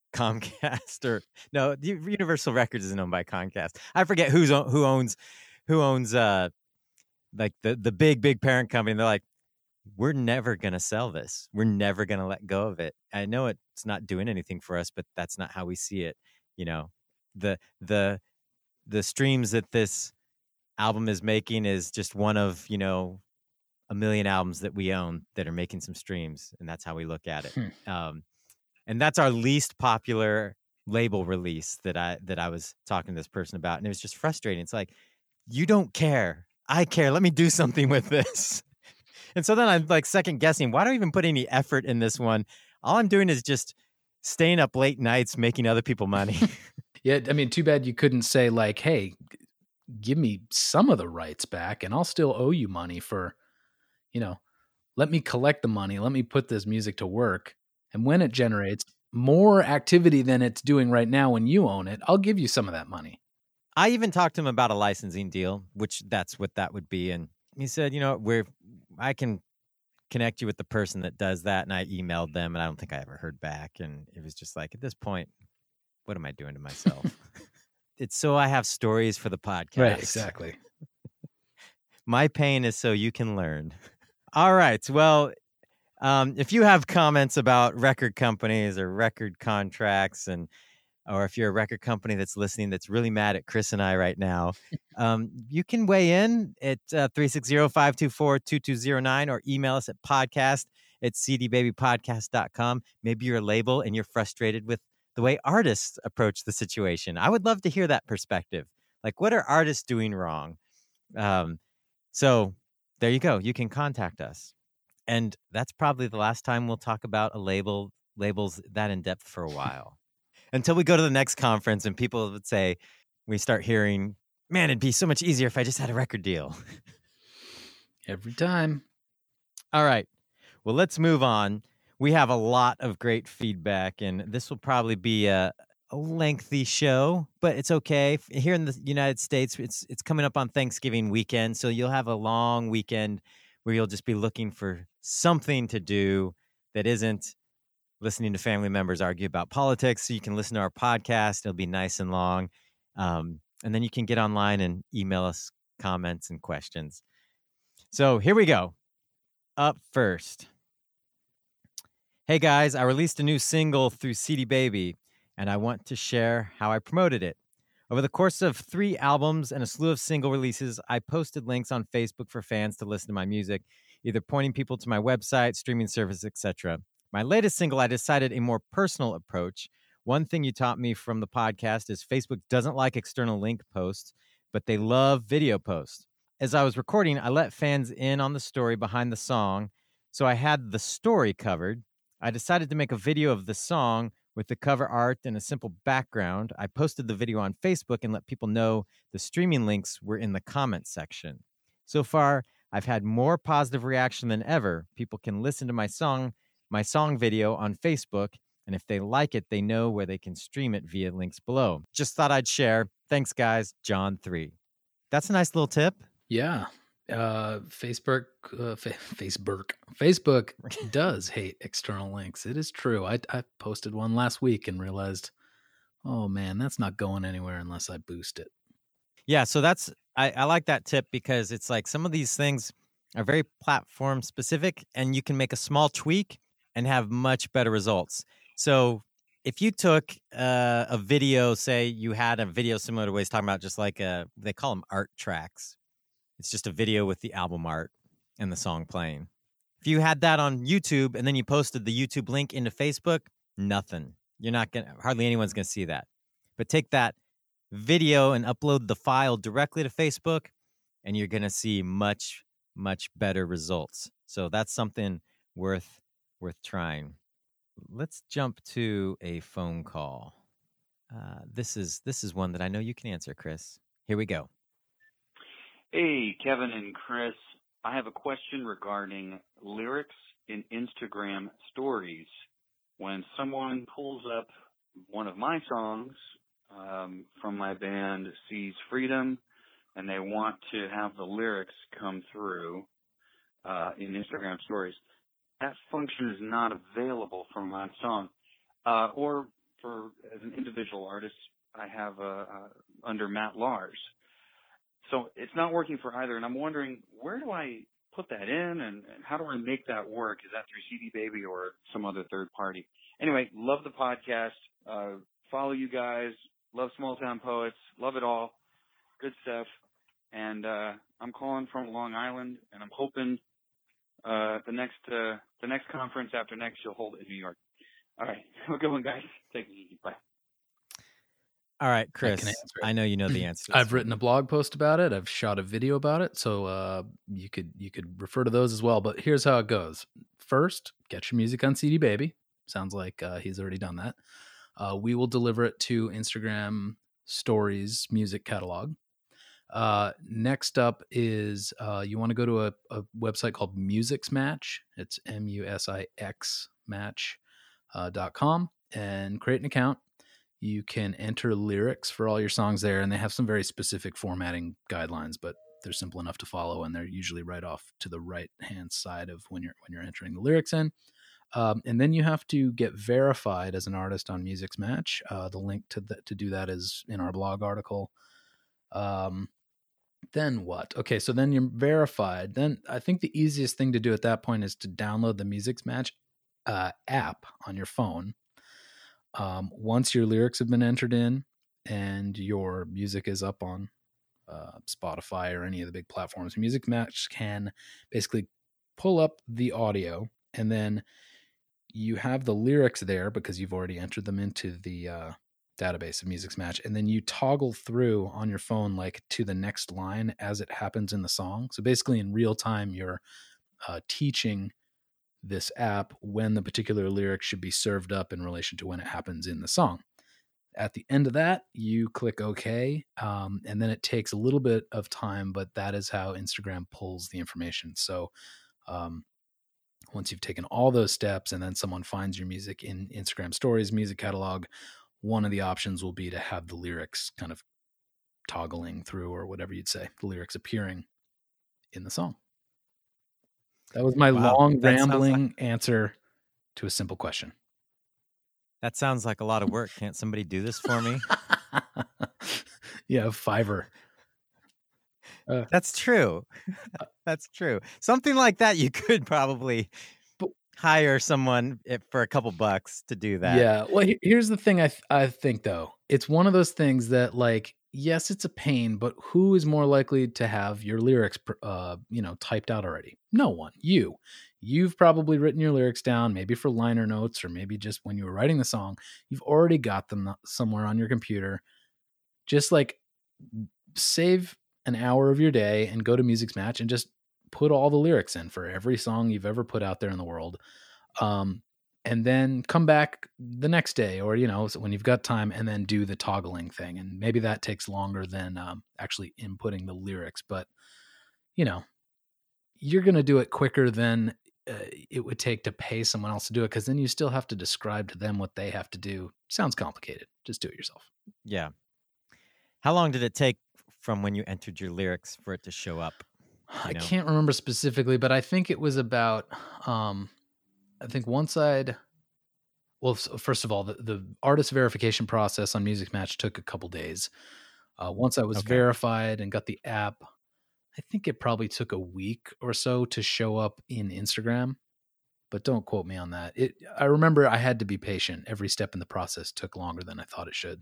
Comcast or no, Universal Records isn't owned by Comcast. I forget who's who owns who owns uh like the the big big parent company. And they're like, we're never gonna sell this. We're never gonna let go of it. I know it's not doing anything for us, but that's not how we see it. You know, the the the streams that this album is making is just one of, you know, a million albums that we own that are making some streams, and that's how we look at it. Hmm. Um, and that's our least popular label release that I that I was talking to this person about, and it was just frustrating. It's like, you don't care, I care. Let me do something with this. And so then I'm like second guessing. Why do I even put any effort in this one? All I'm doing is just staying up late nights making other people money. Yeah, I mean, too bad you couldn't say like, hey, give me some of the rights back and I'll still owe you money for, you know, let me collect the money. Let me put this music to work. And when it generates more activity than it's doing right now when you own it, I'll give you some of that money. I even talked to him about a licensing deal, which that's what that would be. And he said, you know, we're, I can connect you with the person that does that. And I emailed them, and I don't think I ever heard back. And it was just like, at this point, what am I doing to myself? It's so I have stories for the podcast. Right, exactly. My pain is so you can learn. All right. Well, um, if you have comments about record companies or record contracts, and or if you're a record company that's listening that's really mad at Chris and I right now, um, you can weigh in at uh, three six zero, five two four, two two zero nine or email us at podcast at c d baby podcast dot com. Maybe you're a label and you're frustrated with the way artists approach the situation. I would love to hear that perspective. Like, what are artists doing wrong? Um, so there you go. You can contact us. And that's probably the last time we'll talk about a label, labels that in depth for a while. Until we go to the next conference and people would say, we start hearing, man, it'd be so much easier if I just had a record deal. Every time. All right. Well, let's move on. We have a lot of great feedback, and this will probably be a, a lengthy show, but it's okay. Here in the United States, it's it's coming up on Thanksgiving weekend, so you'll have a long weekend where you'll just be looking for something to do that isn't listening to family members argue about politics. So you can listen to our podcast. It'll be nice and long. Um, and then you can get online and email us comments and questions. So here we go. Up first. Hey guys, I released a new single through C D Baby, and I want to share how I promoted it. Over the course of three albums and a slew of single releases, I posted links on Facebook for fans to listen to my music, either pointing people to my website, streaming service, et cetera. My latest single, I decided a more personal approach. One thing you taught me from the podcast is Facebook doesn't like external link posts, but they love video posts. As I was recording, I let fans in on the story behind the song, so I had the story covered. I decided to make a video of the song with the cover art and a simple background. I posted the video on Facebook and let people know the streaming links were in the comments section. So far, I've had more positive reaction than ever. People can listen to my song, my song video on Facebook, and if they like it, they know where they can stream it via links below. Just thought I'd share. Thanks, guys. John three. That's a nice little tip. Yeah. Uh, Facebook, uh, fa- Facebook, Facebook does hate external links. It is true. I I posted one last week and realized, oh man, that's not going anywhere unless I boost it. Yeah, so that's I, I like that tip because it's like some of these things are very platform specific, and you can make a small tweak and have much better results. So if you took uh, a video, say you had a video similar to what he's talking about, just like a, they call them art tracks. It's just a video with the album art and the song playing. If you had that on YouTube and then you posted the YouTube link into Facebook, nothing. You're not gonna, hardly anyone's gonna see that. But take that video and upload the file directly to Facebook, and you're gonna see much, much better results. So that's something worth worth trying. Let's jump to a phone call. Uh, this is this is one that I know you can answer, Chris. Here we go. Hey, Kevin and Chris. I have a question regarding lyrics in Instagram stories. When someone pulls up one of my songs um, from my band Seize Freedom and they want to have the lyrics come through uh, in Instagram stories, that function is not available for my song. Uh, or for as an individual artist, I have uh, uh, under Matt Lars. So it's not working for either, and I'm wondering, where do I put that in, and, and how do I make that work? Is that through C D Baby or some other third party? Anyway, love the podcast. Uh, follow you guys. Love Small Town Poets. Love it all. Good stuff. And uh, I'm calling from Long Island, and I'm hoping uh, the next uh, the next conference after next you'll hold it in New York. All right. Have a good one, guys. Take it easy. Bye. All right, Chris, I, I know you know the answer. I've written a blog post about it. I've shot a video about it. So uh, you could you could refer to those as well. But here's how it goes. First, get your music on C D Baby. Sounds like uh, he's already done that. Uh, we will deliver it to Instagram Stories music catalog. Uh, next up is uh, you want to go to a, a website called Musix Match. It's M U S I X match uh, dot com and create an account. You can enter lyrics for all your songs there, and they have some very specific formatting guidelines, but they're simple enough to follow, and they're usually right off to the right-hand side of when you're when you're entering the lyrics in. Um, and then you have to get verified as an artist on Musix Match. Uh, the link to the, to do that is in our blog article. Um, then what? Okay, so then you're verified. Then I think the easiest thing to do at that point is to download the Musix Match uh, app on your phone. Um, once your lyrics have been entered in and your music is up on uh, Spotify or any of the big platforms, Musix Match can basically pull up the audio, and then you have the lyrics there because you've already entered them into the uh, database of Musix Match, and then you toggle through on your phone like to the next line as it happens in the song. So basically in real time, you're uh, teaching this app when the particular lyric should be served up in relation to when it happens in the song. At the end of that, you click OK, um, and then it takes a little bit of time, but that is how Instagram pulls the information. So um, once you've taken all those steps and then someone finds your music in Instagram Stories, music catalog, one of the options will be to have the lyrics kind of toggling through, or whatever you'd say, the lyrics appearing in the song. That was my Wow, long, that sounds rambling like- answer to a simple question. That sounds like a lot of work. Can't somebody do this for me? Yeah, Fiverr. Uh, That's true. That's true. Something like that, you could probably But- hire someone if- for a couple bucks to do that. Yeah. Well, he- here's the thing. I th- I think though, it's one of those things that, like, yes, it's a pain, but who is more likely to have your lyrics, pr- uh, you know, typed out already? No one. You. You've probably written your lyrics down, maybe for liner notes, or maybe just when you were writing the song. You've already got them somewhere on your computer. Just like save an hour of your day and go to Musix Match and just put all the lyrics in for every song you've ever put out there in the world. Um, and then come back the next day, or, you know, when you've got time, and then do the toggling thing. And maybe that takes longer than um, actually inputting the lyrics, but, you know, you're going to do it quicker than uh, it would take to pay someone else to do it, because then you still have to describe to them what they have to do. Sounds complicated. Just do it yourself. Yeah. How long did it take from when you entered your lyrics for it to show up? I know? can't remember specifically, but I think it was about, um, I think once I'd, well, first of all, the, the artist verification process on Music Match took a couple days. Uh, once I was Okay. verified and got the app, I think it probably took a week or so to show up in Instagram, but don't quote me on that. It, I remember I had to be patient. Every step in the process took longer than I thought it should.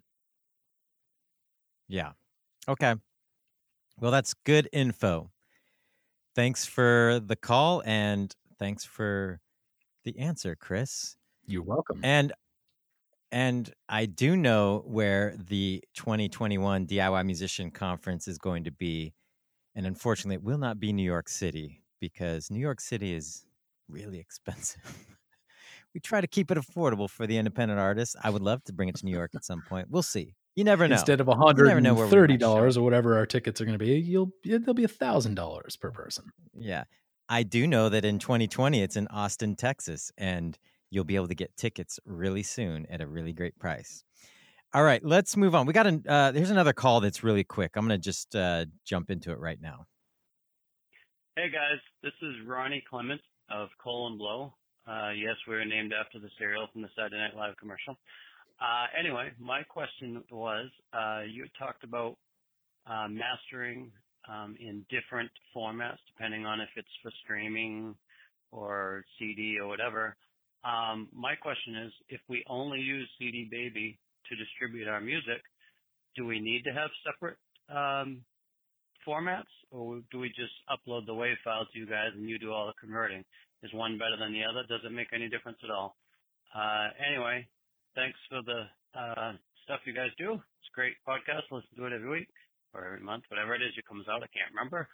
Yeah. Okay. Well, that's good info. Thanks for the call and thanks for the answer, Chris. You're welcome. And and I do know where the twenty twenty-one D I Y Musician Conference is going to be. And unfortunately, it will not be New York City because New York City is really expensive. We try to keep it affordable for the independent artists. I would love to bring it to New York at some point. We'll see. You never know. Instead of one hundred thirty dollars or whatever our tickets are going to be, you'll there'll be one thousand dollars per person. Yeah. I do know that in twenty twenty, it's in Austin, Texas, and you'll be able to get tickets really soon at a really great price. All right, let's move on. We got an, uh, here's another call that's really quick. I'm going to just uh, jump into it right now. Hey, guys. This is Ronnie Clement of Coal and Blow. Uh, yes, we were named after the cereal from the Saturday Night Live commercial. Uh, anyway, my question was, uh, you talked about uh, mastering um, in different formats, depending on if it's for streaming or C D or whatever. Um, my question is, if we only use C D Baby to distribute our music, do we need to have separate um, formats, or do we just upload the WAV files to you guys and you do all the converting? Is one better than the other? Does it make any difference at all? Uh, anyway, thanks for the uh, stuff you guys do. It's a great podcast. Listen to it every week or every month, whatever it is it comes out. I can't remember.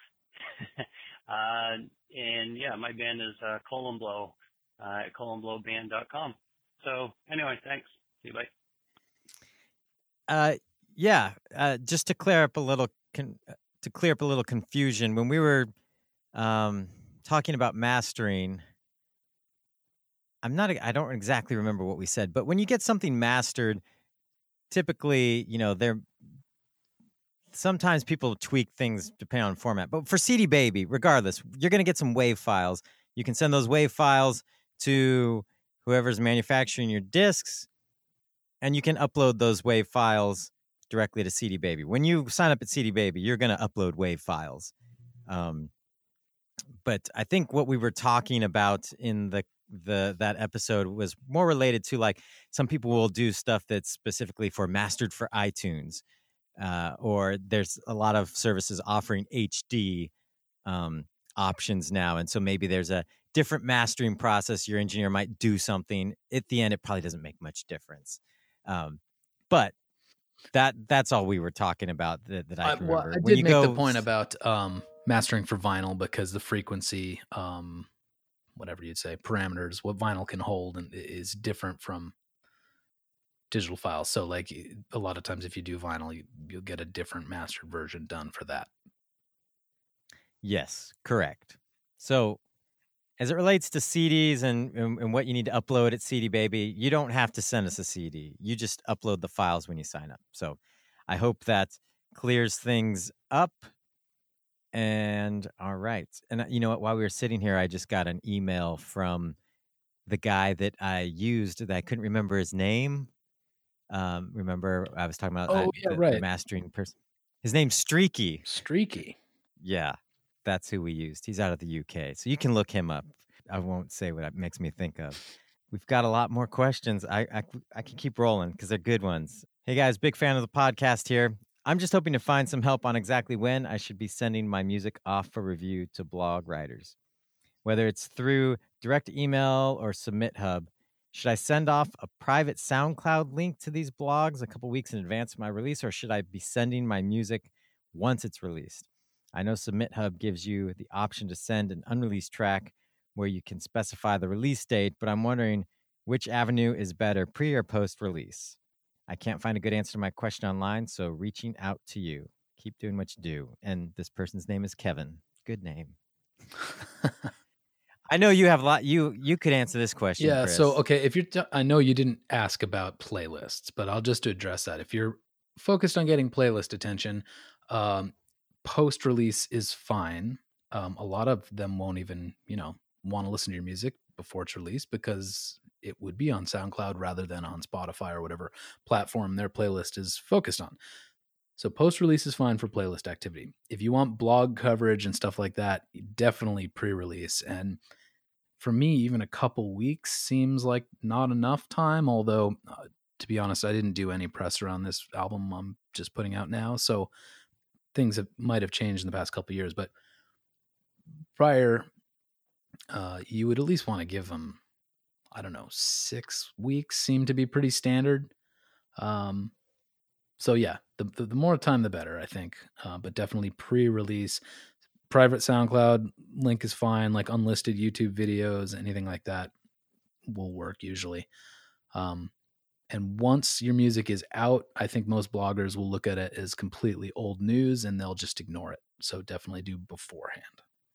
uh, and yeah, my band is uh, Coal and Blow uh, at coal and blow band dot com. So anyway, thanks. See you, bye. Uh, yeah, uh, just to clear up a little, con- to clear up a little confusion, when we were um, talking about mastering, I'm not, I don't exactly remember what we said, but when you get something mastered, typically, you know, they're, sometimes people tweak things depending on format, but for C D Baby, regardless, you're going to get some WAV files. You can send those WAV files to whoever's manufacturing your discs, and you can upload those WAV files directly to C D Baby. When you sign up at C D Baby, you're going to upload WAV files. Um, but I think what we were talking about in the the that episode was more related to, like, some people will do stuff that's specifically for mastered for iTunes, uh, or there's a lot of services offering H D um, options now, and so maybe there's a different mastering process. Your engineer might do something. At the end, it probably doesn't make much difference. Um, but that that's all we were talking about that, that I can well, remember. I When did you make go, the point about um, mastering for vinyl because the frequency, um, whatever you'd say, parameters, what vinyl can hold and is different from digital files. So like a lot of times if you do vinyl, you, you'll get a different mastered version done for that. Yes, correct. So as it relates to C Ds and, and, and what you need to upload at C D Baby, you don't have to send us a C D. You just upload the files when you sign up. So I hope that clears things up. And all right. And you know what? While we were sitting here, I just got an email from the guy that I used that I couldn't remember his name. Um, remember, I was talking about Oh, uh, yeah, the, right. the mastering person. His name's Streaky. Streaky. Yeah, that's who we used. He's out of the U K, so you can look him up. I won't say what it makes me think of. We've got a lot more questions. I I, I can keep rolling because they're good ones. Hey guys, big fan of the podcast here. I'm just hoping to find some help on exactly when I should be sending my music off for review to blog writers. Whether it's through direct email or Submit Hub, should I send off a private SoundCloud link to these blogs a couple weeks in advance of my release, or should I be sending my music once it's released? I know Submit Hub gives you the option to send an unreleased track where you can specify the release date, but I'm wondering which avenue is better, pre or post-release. I can't find a good answer to my question online, so reaching out to you. Keep doing what you do. And this person's name is Kevin. Good name. I know you have a lot. You you could answer this question. Yeah. Chris. So, okay. If you're, t- I know you didn't ask about playlists, but I'll just address that. If you're focused on getting playlist attention, um, post release is fine. Um, a lot of them won't even, you know, want to listen to your music before it's released because it would be on SoundCloud rather than on Spotify or whatever platform their playlist is focused on. So post-release is fine for playlist activity. If you want blog coverage and stuff like that, definitely pre-release. And for me, even a couple weeks seems like not enough time, although uh, to be honest, I didn't do any press around this album I'm just putting out now. So things have, might have changed in the past couple of years, but prior, uh, you would at least want to give them, I don't know, six weeks seem to be pretty standard. Um, so yeah, the, the the more time, the better, I think. Uh, but definitely pre-release. Private SoundCloud link is fine. Like unlisted YouTube videos, anything like that will work usually. Um, and once your music is out, I think most bloggers will look at it as completely old news and they'll just ignore it. So definitely do beforehand.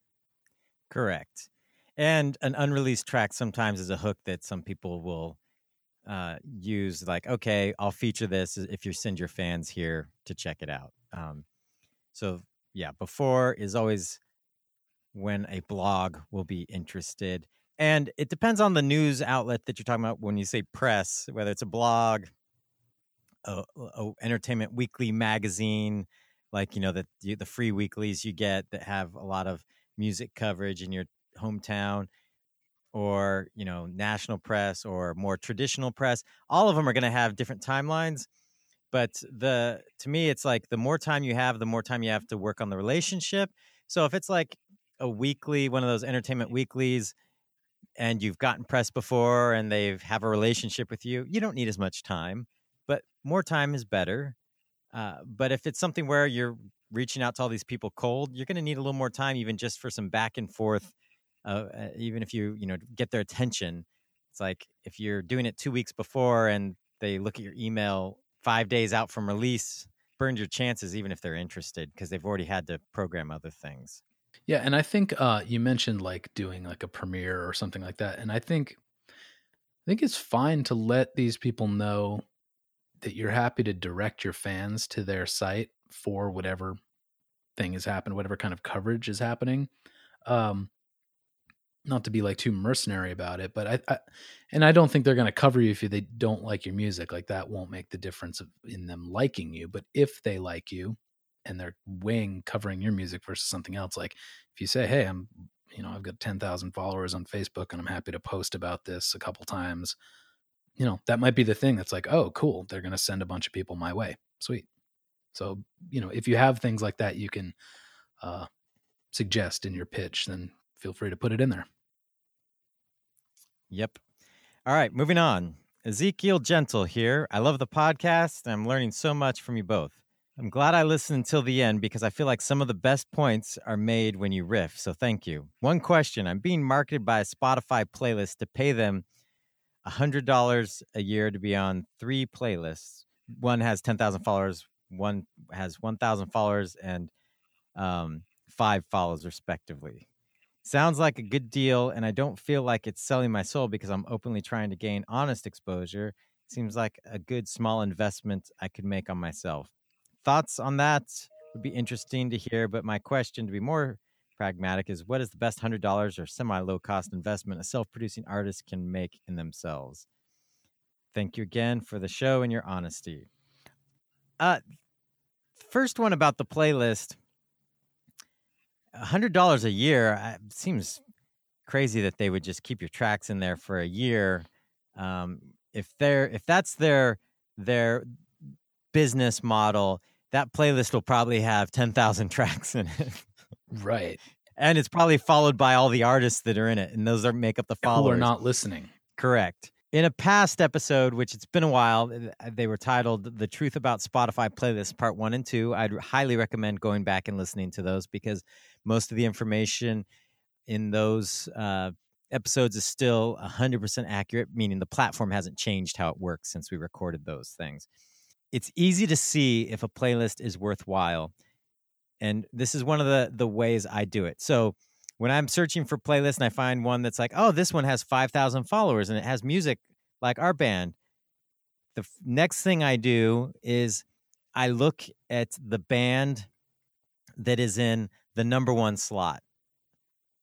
Correct. And an unreleased track sometimes is a hook that some people will uh, use, like, okay, I'll feature this if you send your fans here to check it out. Um, so, yeah, before is always when a blog will be interested. And it depends on the news outlet that you're talking about when you say press, whether it's a blog, a, a entertainment weekly magazine, like, you know, the, the free weeklies you get that have a lot of music coverage in your hometown, or, you know, national press or more traditional press. All of them are going to have different timelines. But the to me, it's like the more time you have, the more time you have to work on the relationship. So if it's like a weekly, one of those entertainment weeklies, and you've gotten press before and they have a relationship with you, you don't need as much time, but more time is better. Uh, but if it's something where you're reaching out to all these people cold, you're going to need a little more time, even just for some back and forth. Uh, even if you, you know, get their attention. It's like if you're doing it two weeks before and they look at your email five days out from release, burned your chances, even if they're interested, because they've already had to program other things. Yeah, and I think uh, you mentioned like doing like a premiere or something like that, and I think I think it's fine to let these people know that you're happy to direct your fans to their site for whatever thing has happened, whatever kind of coverage is happening. Um, not to be like too mercenary about it, but I, I and I don't think they're going to cover you if they don't like your music. Like that won't make the difference of, in them liking you. But if they like you and they're weighing covering your music versus something else, like if you say, hey, I'm, you know, I've got ten thousand followers on Facebook and I'm happy to post about this a couple times, you know, that might be the thing that's like, oh, cool. They're going to send a bunch of people my way. Sweet. So, you know, if you have things like that, you can uh, suggest in your pitch, then feel free to put it in there. Yep. All right, moving on. Ezekiel Gentle here. I love the podcast, and I'm learning so much from you both. I'm glad I listened until the end because I feel like some of the best points are made when you riff, so thank you. One question. I'm being marketed by a Spotify playlist to pay them one hundred dollars a year to be on three playlists. One has ten thousand followers, one has one thousand followers, and um, five follows respectively. Sounds like a good deal, and I don't feel like it's selling my soul because I'm openly trying to gain honest exposure. Seems like a good small investment I could make on myself. Thoughts on that would be interesting to hear, but my question, to be more pragmatic, is what is the best one hundred dollars or semi-low-cost investment a self-producing artist can make in themselves? Thank you again for the show and your honesty. Uh, first one about the playlist. one hundred dollars a year, it seems crazy that they would just keep your tracks in there for a year. Um, if they're if that's their their business model, that playlist will probably have ten thousand tracks in it. Right. And it's probably followed by all the artists that are in it, and those are make up the followers. Who are not listening. Correct. In a past episode, which it's been a while, they were titled The Truth About Spotify Playlists Part one and two. I'd highly recommend going back and listening to those because most of the information in those uh, episodes is still one hundred percent accurate, meaning the platform hasn't changed how it works since we recorded those things. It's easy to see if a playlist is worthwhile, and this is one of the, the ways I do it. So when I'm searching for playlists and I find one that's like, oh, this one has five thousand followers and it has music like our band, the f- next thing I do is I look at the band that is in the number one slot.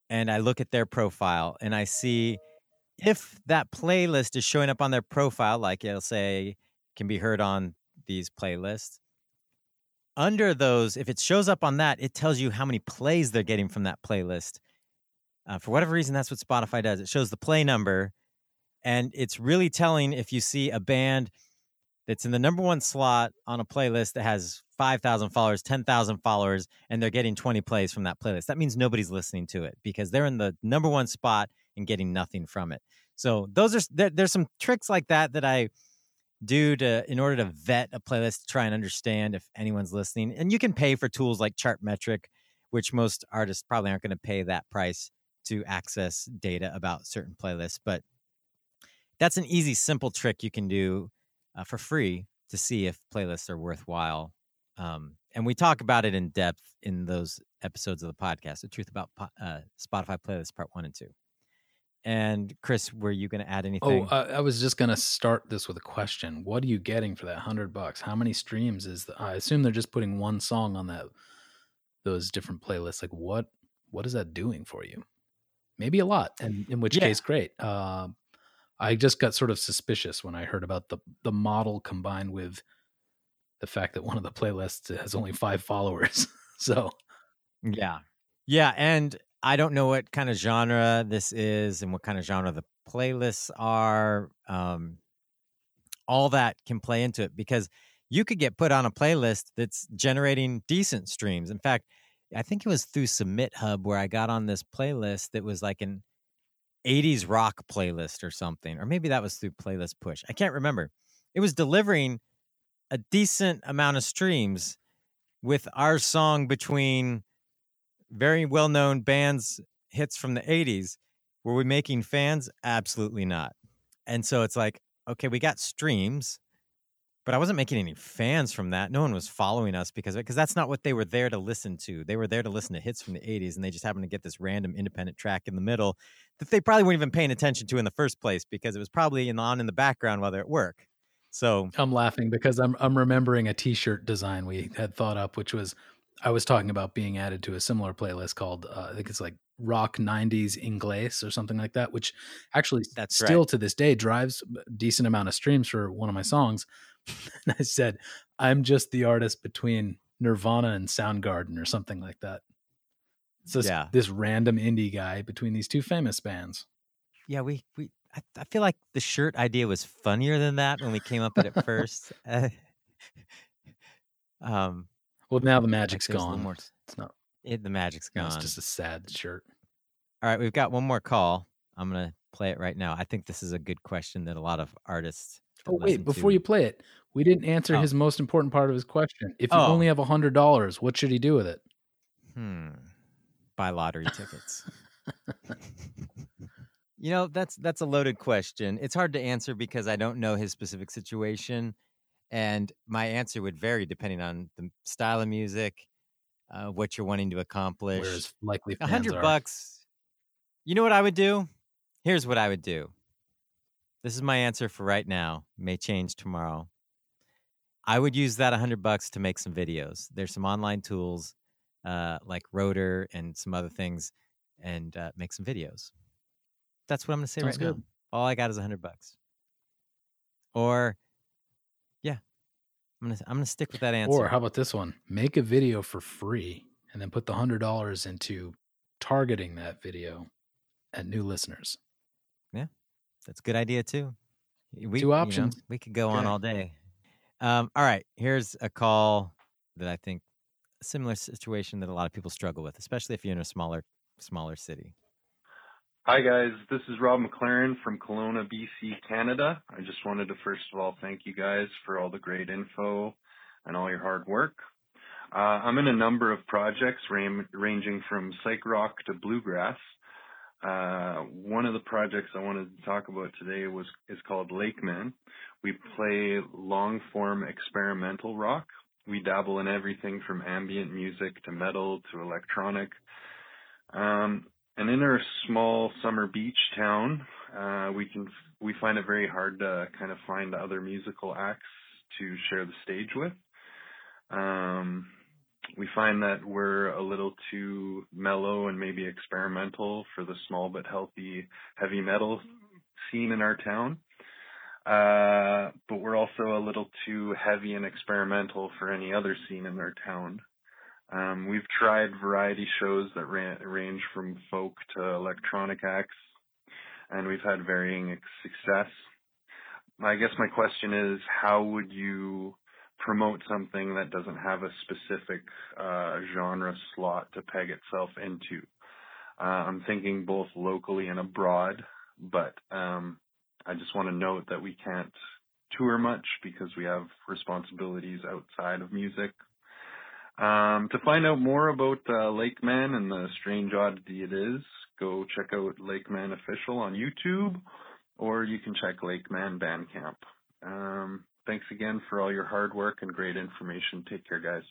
and I look at their profile and I see if that playlist is showing up on their profile, like it'll say can be heard on these playlists. Under those, if it shows up on that, it tells you how many plays they're getting from that playlist. Uh, for whatever reason, that's what Spotify does. It shows the play number, and it's really telling if you see a band that's in the number one slot on a playlist that has five thousand followers, ten thousand followers, and they're getting twenty plays from that playlist. That means nobody's listening to it because they're in the number one spot and getting nothing from it. So those are there, there's some tricks like that that I do to in order to vet a playlist to try and understand if anyone's listening. And you can pay for tools like Chartmetric, which most artists probably aren't going to pay that price to access data about certain playlists. But that's an easy, simple trick you can do uh, for free to see if playlists are worthwhile. Um, and we talk about it in depth in those episodes of the podcast, The Truth About uh, Spotify Playlists, Part One and Two. And Chris, were you going to add anything? Oh, uh, I was just going to start this with a question. What are you getting for that hundred bucks? How many streams is the, I assume they're just putting one song on that, those different playlists. Like what, what is that doing for you? Maybe a lot. And in which Yeah. case, great. Uh, I just got sort of suspicious when I heard about the, the model combined with the fact that one of the playlists has only five followers. So Yeah. Yeah. And I don't know what kind of genre this is and what kind of genre the playlists are. Um, all that can play into it because you could get put on a playlist that's generating decent streams. In fact, I think it was through Submit Hub where I got on this playlist that was like an eighties rock playlist or something. Or maybe that was through Playlist Push. I can't remember. It was delivering a decent amount of streams with our song between very well-known bands hits from the eighties. Were we making fans? Absolutely not. And so it's like, okay, we got streams, but I wasn't making any fans from that. No one was following us because of it, because that's not what they were there to listen to. They were there to listen to hits from the eighties, and they just happened to get this random independent track in the middle that they probably weren't even paying attention to in the first place because it was probably in, on in the background while they're at work. So I'm laughing because I'm I'm remembering a T-shirt design we had thought up, which was I was talking about being added to a similar playlist called uh, I think it's like Rock nineties Inglés or something like that, which actually That's still right. to this day drives a decent amount of streams for one of my songs. And I said, I'm just the artist between Nirvana and Soundgarden or something like that. So this, Yeah. this random indie guy between these two famous bands. Yeah, we we I, I feel like the shirt idea was funnier than that when we came up with it first. Uh, um, Well, now the like magic's there's a little gone. more. It's not. It, the magic's Now gone. it's just a sad shirt. All right, we've got one more call. I'm gonna play it right now. I think this is a good question that a lot of artists. that Oh, listen wait, before to- you play it, we didn't answer Oh. his most important part of his question. If you Oh. only have one hundred dollars, what should he do with it? Hmm. Buy lottery tickets. You know, that's that's a loaded question. It's hard to answer because I don't know his specific situation, and my answer would vary depending on the style of music, uh, what you're wanting to accomplish. Whereas likely A fans hundred are. bucks. You know what I would do? Here's what I would do. This is my answer for right now. May change tomorrow. I would use that a hundred bucks to make some videos. There's some online tools uh, like Rotor and some other things, and uh, make some videos. That's what I'm going to say Sounds right good. now. All I got is a hundred bucks. Or, yeah, I'm gonna I'm gonna stick with that answer. Or how about this one? Make a video for free and then put the one hundred dollars into targeting that video at new listeners. That's a good idea too. We, Two you know, options. we could go on Okay. all day. Um, all right, here's a call that I think a similar situation that a lot of people struggle with, especially if you're in a smaller smaller city. Hi guys, this is Rob McLaren from Kelowna, B C, Canada. I just wanted to first of all thank you guys for all the great info and all your hard work. Uh, I'm in a number of projects ram- ranging from psych rock to bluegrass. Uh, one of the projects I wanted to talk about today was is called Lakeman. We play long form experimental rock. We dabble in everything from ambient music to metal to electronic. Um, and in our small summer beach town, uh, we can we find it very hard to kind of find other musical acts to share the stage with. Um, we find that we're a little too mellow and maybe experimental for the small but healthy heavy metal scene in our town. Uh, but we're also a little too heavy and experimental for any other scene in our town. Um, we've tried variety shows that ran, range from folk to electronic acts, and we've had varying success. I guess my question is, how would you promote something that doesn't have a specific uh, genre slot to peg itself into? Uh, I'm thinking both locally and abroad, but um, I just want to note that we can't tour much because we have responsibilities outside of music. Um, to find out more about uh, Lakeman and the strange oddity it is, go check out Lakeman Official on YouTube, or you can check Lakeman Bandcamp. Um, thanks again for all your hard work and great information. Take care, guys.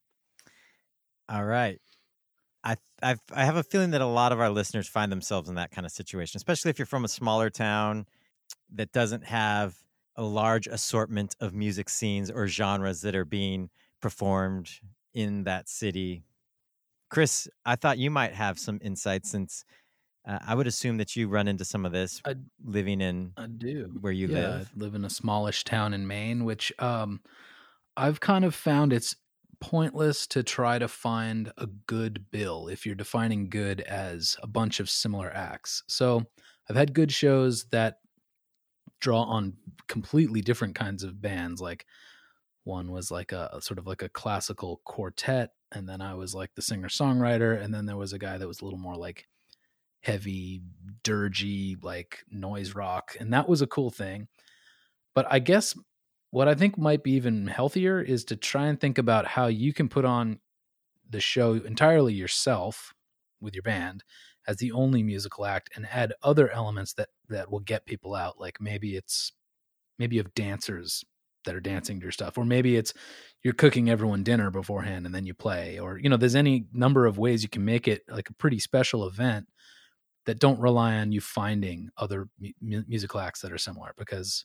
All right. I I've, I have a feeling that a lot of our listeners find themselves in that kind of situation, especially if you're from a smaller town that doesn't have a large assortment of music scenes or genres that are being performed in that city. Chris, I thought you might have some insights, since uh, I would assume that you run into some of this I, living in I do. where you yeah, live. I live in a smallish town in Maine, which um, I've kind of found it's pointless to try to find a good bill if you're defining good as a bunch of similar acts. So I've had good shows that draw on completely different kinds of bands. Like one was like a, a sort of like a classical quartet, and then I was like the singer-songwriter, and then there was a guy that was a little more like heavy, dirgy, like noise rock, and that was a cool thing. But I guess what I think might be even healthier is to try and think about how you can put on the show entirely yourself with your band as the only musical act, and add other elements that, that will get people out. Like maybe it's, maybe you have dancers that are dancing to your stuff, or maybe it's you're cooking everyone dinner beforehand and then you play, or, you know, there's any number of ways you can make it like a pretty special event that don't rely on you finding other mu- musical acts that are similar, because,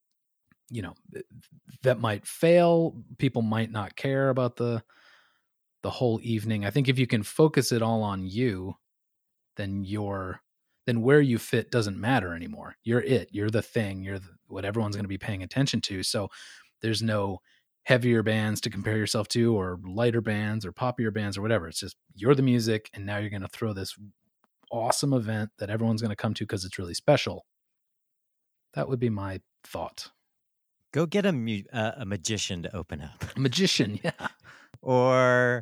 you know, that might fail. People might not care about the, the whole evening. I think if you can focus it all on you, then you're, then where you fit doesn't matter anymore. You're it, you're the thing, you're the, what everyone's going to be paying attention to. So there's no heavier bands to compare yourself to, or lighter bands or poppier bands or whatever. It's just, you're the music. And now you're going to throw this awesome event that everyone's going to come to because it's really special. That would be my thought. Go get a mu- uh, a magician to open up. A magician, yeah. Or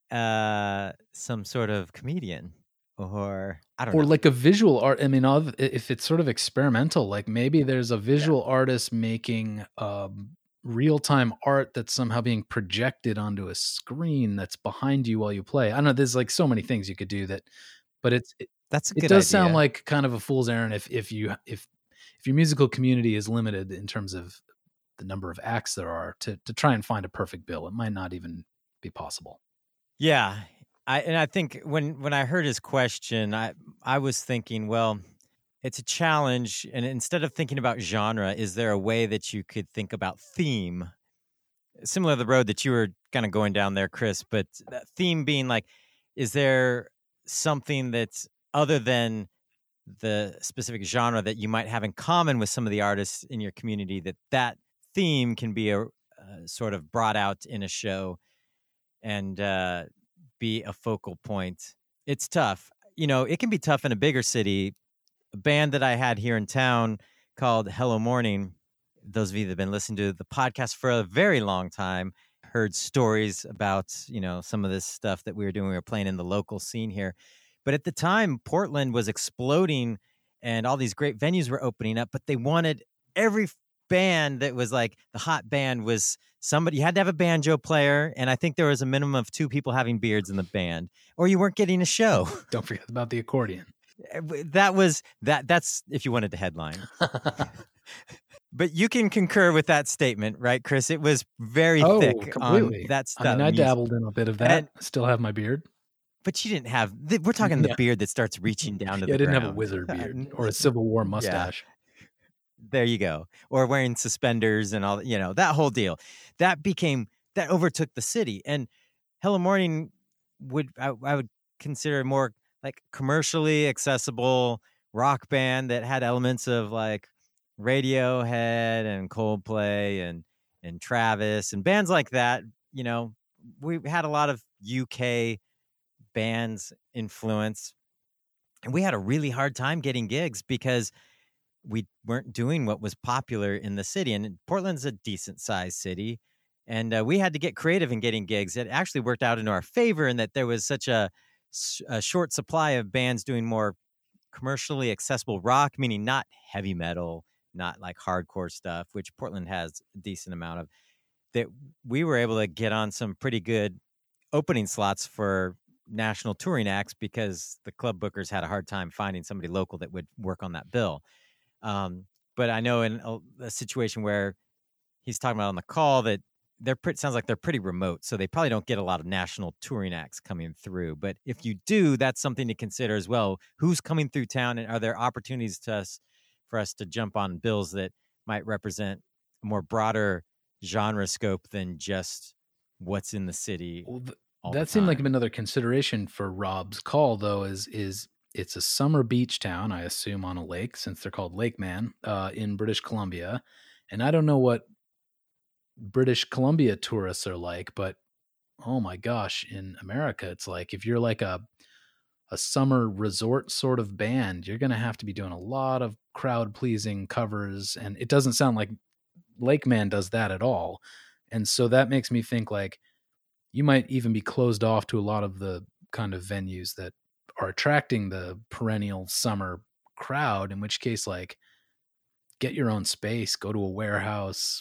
uh, some sort of comedian. Or I don't or know. like a visual art. I mean, if it's sort of experimental, like maybe there's a visual yeah. artist making um, real-time art that's somehow being projected onto a screen that's behind you while you play. I don't know. There's like so many things you could do that, but it's it, that's a good it does idea. sound like kind of a fool's errand if if you if if your musical community is limited in terms of the number of acts there are to to try and find a perfect bill. It might not even be possible. Yeah. I, and I think when, when I heard his question, I, I was thinking, well, it's a challenge. And instead of thinking about genre, is there a way that you could think about theme? Similar to the road that you were kind of going down there, Chris, but that theme being like, is there something that's other than the specific genre that you might have in common with some of the artists in your community, that that theme can be a, uh, sort of brought out in a show and, uh, be a focal point? It's tough. You know, it can be tough in a bigger city. A band that I had here in town called Hello Morning, those of you that have been listening to the podcast for a very long time heard stories about, you know, some of this stuff that we were doing. We were playing in the local scene here. But at the time, Portland was exploding and all these great venues were opening up, but they wanted every band that was like the hot band was somebody, you had to have a banjo player, and I think there was a minimum of two people having beards in the band, or you weren't getting a show. Don't forget about the accordion. That was that that's if you wanted to headline. But you can concur with that statement, right, Chris? It was very oh, thick completely. on that stuff. I mean, I dabbled in a bit of that. And, I still have my beard. But you didn't have, we're talking the yeah. beard that starts reaching down to yeah, the ground. I didn't have a wizard beard or a Civil War mustache. Yeah. There you go. Or wearing suspenders and all, you know, that whole deal. That became, that overtook the city. And Hello Morning would I, I would consider more like commercially accessible rock band that had elements of like Radiohead and Coldplay and and Travis and bands like that. You know, we had a lot of U K bands influence, and we had a really hard time getting gigs because we weren't doing what was popular in the city. And Portland's a decent sized city. And uh, we had to get creative in getting gigs. It actually worked out in our favor in that there was such a, a short supply of bands doing more commercially accessible rock, meaning not heavy metal, not like hardcore stuff, which Portland has a decent amount of, that we were able to get on some pretty good opening slots for national touring acts because the club bookers had a hard time finding somebody local that would work on that bill. Um, but I know in a, a situation where he's talking about on the call that they're pretty, sounds like they're pretty remote, so they probably don't get a lot of national touring acts coming through. But if you do, that's something to consider as well. Who's coming through town, and are there opportunities to us for us to jump on bills that might represent a more broader genre scope than just what's in the city? Well, th- that seemed like another consideration for Rob's call, though. Is is it's a summer beach town, I assume, on a lake, since they're called Lakeman, uh, in British Columbia, and I don't know what British Columbia tourists are like, but oh my gosh, in America, it's like if you're like a a summer resort sort of band, you're going to have to be doing a lot of crowd pleasing covers. And it doesn't sound like Lakeman does that at all. And so that makes me think like you might even be closed off to a lot of the kind of venues that are attracting the perennial summer crowd, in which case, like, get your own space, go to a warehouse,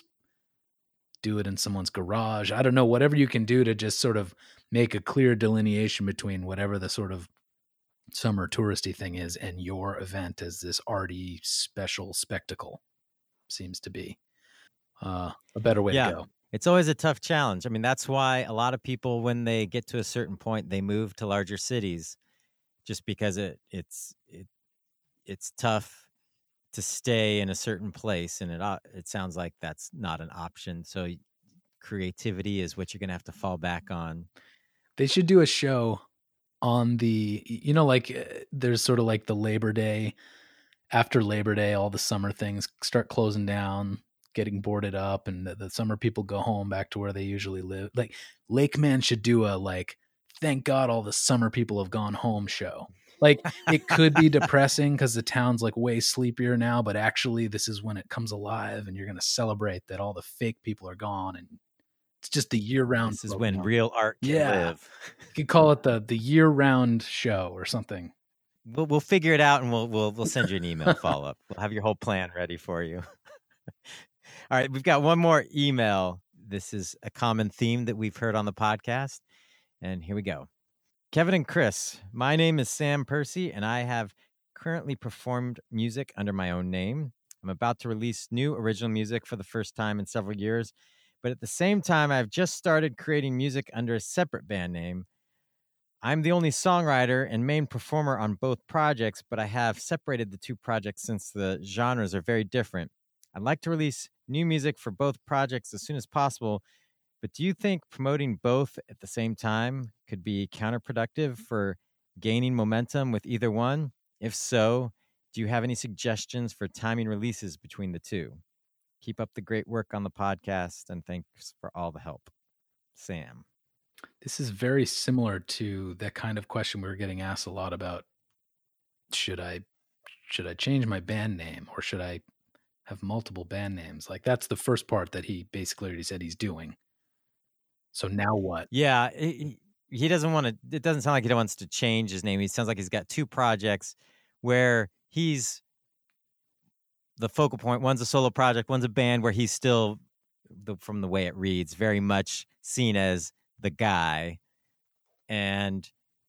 do it in someone's garage. I don't know, whatever you can do to just sort of make a clear delineation between whatever the sort of summer touristy thing is and your event as this arty special spectacle seems to be uh, a better way yeah. to go. It's always a tough challenge. I mean, that's why a lot of people, when they get to a certain point, they move to larger cities, just because it it's it it's tough to stay in a certain place, and it it sounds like that's not an option. So creativity is what you're going to have to fall back on. They should do a show on the, you know, like uh, there's sort of like the Labor Day, after Labor Day, all the summer things start closing down, getting boarded up, and the, the summer people go home back to where they usually live. Like Lakeman should do a like, thank God all the summer people have gone home show. Like it could be depressing because the town's like way sleepier now, but actually this is when it comes alive and you're going to celebrate that all the fake people are gone. And it's just the year round. This is when real art can yeah. live. You could call it the, the year round show or something. We'll, we'll figure it out, and we'll, we'll, we'll send you an email follow up. We'll have your whole plan ready for you. All right. We've got one more email. This is a common theme that we've heard on the podcast. And here we go. Kevin and Chris, my name is Sam Percy, and I have currently performed music under my own name. I'm about to release new original music for the first time in several years, but at the same time, I've just started creating music under a separate band name. I'm the only songwriter and main performer on both projects, but I have separated the two projects since the genres are very different. I'd like to release new music for both projects as soon as possible, but do you think promoting both at the same time could be counterproductive for gaining momentum with either one? If so, do you have any suggestions for timing releases between the two? Keep up the great work on the podcast, and thanks for all the help. Sam. This is very similar to that kind of question we were getting asked a lot about. Should I, should I change my band name, or should I have multiple band names? Like that's the first part that he basically already said he's doing. So now what? Yeah, he, he doesn't want to, it doesn't sound like he wants to change his name. He sounds like he's got two projects where he's the focal point. One's a solo project, one's a band where he's still, the, from the way it reads, very much seen as the guy. And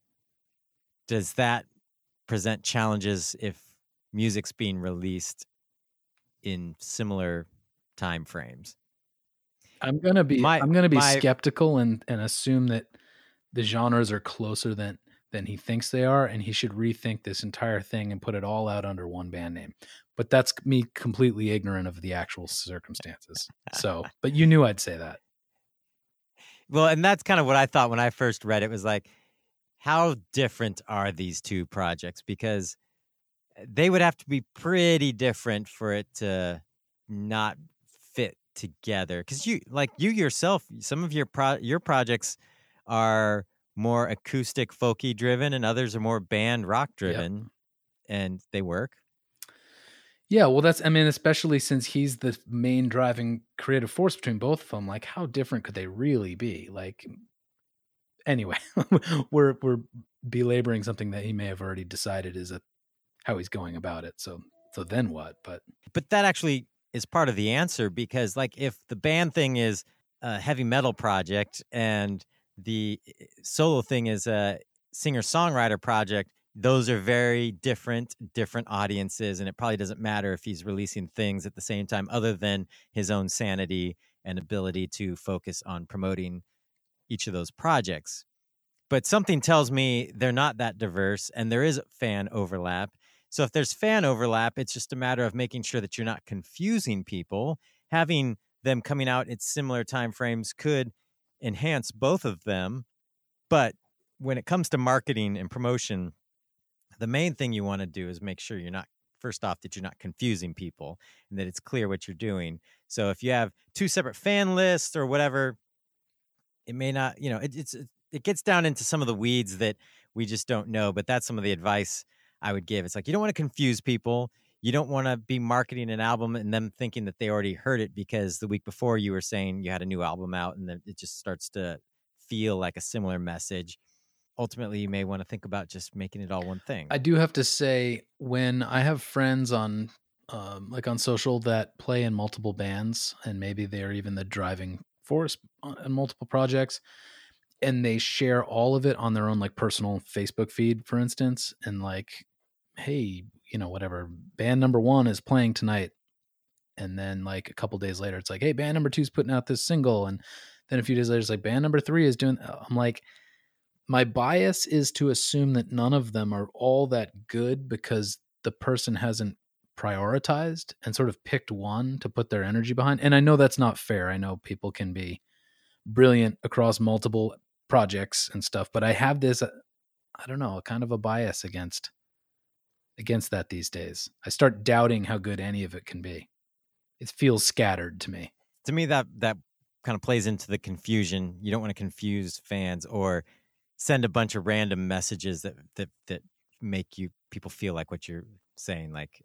does that present challenges if music's being released in similar time frames? I'm gonna be my, I'm gonna be my, skeptical and, and assume that the genres are closer than than he thinks they are, and he should rethink this entire thing and put it all out under one band name. But that's me completely ignorant of the actual circumstances. So, but you knew I'd say that. Well, and that's kind of what I thought when I first read it, was like, how different are these two projects? Because they would have to be pretty different for it to not fit together. Because you, like you yourself, some of your pro- your projects are more acoustic, folky driven, and others are more band rock driven, yep. And they work. Yeah, well, that's, I mean, especially since he's the main driving creative force between both of them, like how different could they really be? Like, anyway, we're we're belaboring something that he may have already decided is a, how he's going about it. So so then what? But but that actually is part of the answer, because like if the band thing is a heavy metal project and the solo thing is a singer-songwriter project, those are very different, different audiences, and it probably doesn't matter if he's releasing things at the same time other than his own sanity and ability to focus on promoting each of those projects. But something tells me they're not that diverse, and there is fan overlap. So if there's fan overlap, it's just a matter of making sure that you're not confusing people. Having them coming out at similar timeframes could enhance both of them. But when it comes to marketing and promotion, the main thing you want to do is make sure you're not, first off, that you're not confusing people and that it's clear what you're doing. So if you have two separate fan lists or whatever, it may not, you know, it, it's it gets down into some of the weeds that we just don't know. But that's some of the advice I would give. It's like, you don't want to confuse people. You don't want to be marketing an album and them thinking that they already heard it because the week before you were saying you had a new album out, and then it just starts to feel like a similar message. Ultimately, you may want to think about just making it all one thing. I do have to say, when I have friends on, um, like on social that play in multiple bands, and maybe they're even the driving force in multiple projects, and they share all of it on their own like personal Facebook feed, for instance, and like, hey, you know, whatever, band number one is playing tonight. And then like a couple days later, it's like, hey, band number two is putting out this single. And then a few days later, it's like, band number three is doing, I'm like, my bias is to assume that none of them are all that good because the person hasn't prioritized and sort of picked one to put their energy behind. And I know that's not fair. I know people can be brilliant across multiple projects and stuff, but I have this, I don't know, kind of a bias against against that these days. I start doubting how good any of it can be. It feels scattered to me. To me, that that kind of plays into the confusion. You don't want to confuse fans or send a bunch of random messages that that that make you people feel like what you're saying. Like,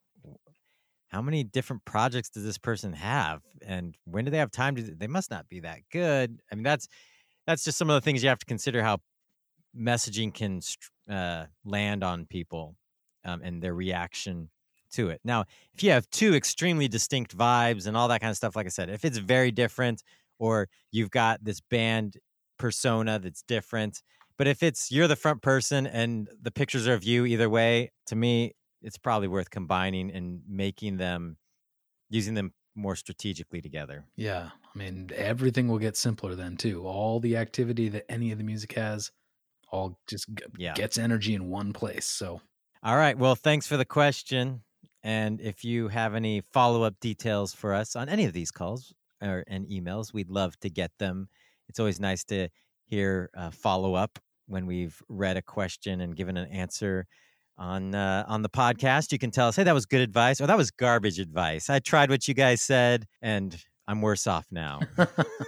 how many different projects does this person have, and when do they have time to? They must not be that good. I mean, that's that's just some of the things you have to consider. How messaging can uh, land on people um, and their reaction to it. Now, if you have two extremely distinct vibes and all that kind of stuff, like I said, if it's very different, or you've got this band persona that's different. But if it's you're the front person and the pictures are of you either way, to me, it's probably worth combining and making them, using them more strategically together. Yeah. I mean, everything will get simpler then too. All the activity that any of the music has all just g- yeah. gets energy in one place. So, all right. Well, thanks for the question. And if you have any follow-up details for us on any of these calls or and emails, we'd love to get them. It's always nice to hear uh, follow-up when we've read a question and given an answer on uh, on the podcast. You can tell us, hey, that was good advice, or that was garbage advice. I tried what you guys said, and I'm worse off now. uh,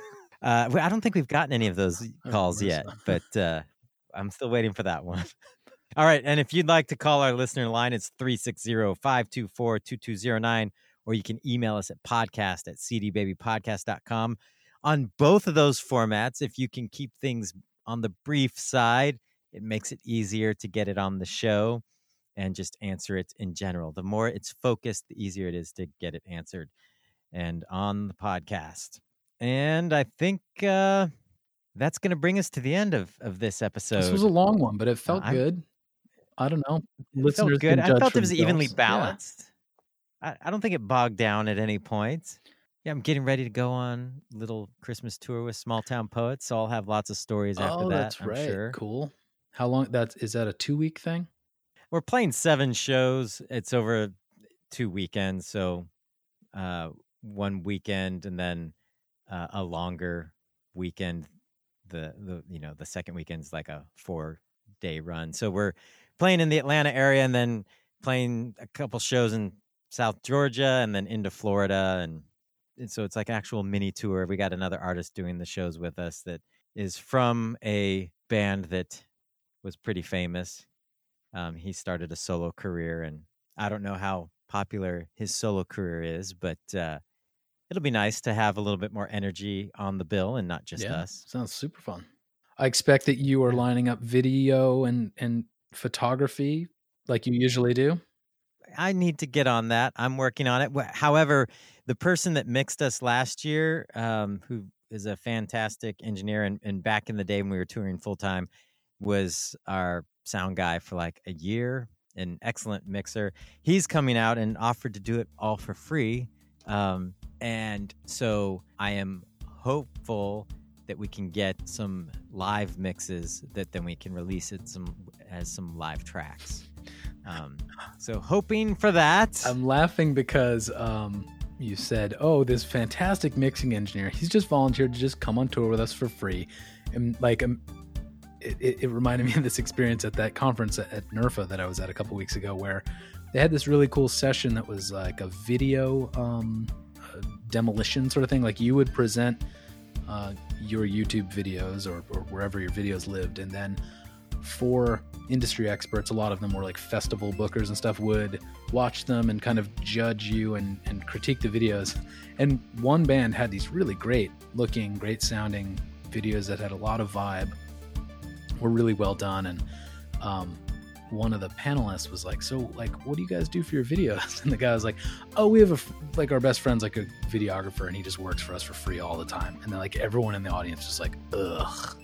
I don't think we've gotten any of those calls yet, but uh, I'm still waiting for that one. All right, and if you'd like to call our listener line, it's three six zero, five two four, two two zero nine, or you can email us at podcast at c d baby podcast dot com. On both of those formats, if you can keep things on the brief side, it makes it easier to get it on the show and just answer it in general. The more it's focused, the easier it is to get it answered and on the podcast. And I think uh, that's going to bring us to the end of, of this episode. This was a long one, but it felt uh, good. I don't know. It Listeners felt good. can I judge felt for it was evenly themselves. balanced. Yeah. I, I don't think it bogged down at any point. Yeah, I'm getting ready to go on a little Christmas tour with Small Town Poets, so I'll have lots of stories after oh, that, that's I'm right. sure. Cool. How long? That is that a two week thing? We're playing seven shows. It's over two weekends, so uh, one weekend and then uh, a longer weekend the the you know the second weekend's like a four day run. So we're playing in the Atlanta area and then playing a couple shows in South Georgia and then into Florida, and, and so it's like an actual mini tour. We got another artist doing the shows with us that is from a band that was pretty famous. Um, he started a solo career, and I don't know how popular his solo career is, but uh, it'll be nice to have a little bit more energy on the bill and not just yeah, us. Sounds super fun. I expect that you are lining up video and, and photography like you usually do. I need to get on that. I'm working on it. However, the person that mixed us last year, um, who is a fantastic engineer, and, and back in the day when we were touring full time, was our sound guy for like a year, an excellent mixer. He's coming out and offered to do it all for free. Um, and so I am hopeful that we can get some live mixes that then we can release it some as some live tracks. Um, so hoping for that. I'm laughing because um, you said, oh, this fantastic mixing engineer, he's just volunteered to just come on tour with us for free. And like, um, it, it, it reminded me of this experience at that conference at, at NERFA that I was at a couple weeks ago, where they had this really cool session that was like a video um, uh, demolition sort of thing. Like you would present uh, your YouTube videos or, or wherever your videos lived, and then four industry experts, a lot of them were like festival bookers and stuff, would watch them and kind of judge you and, and critique the videos. And one band had these really great looking, great sounding videos that had a lot of vibe, were really well done. And um, one of the panelists was like, so like, what do you guys do for your videos? And the guy was like, oh, we have a, like our best friend's like a videographer and he just works for us for free all the time. And then like everyone in the audience was like, ugh.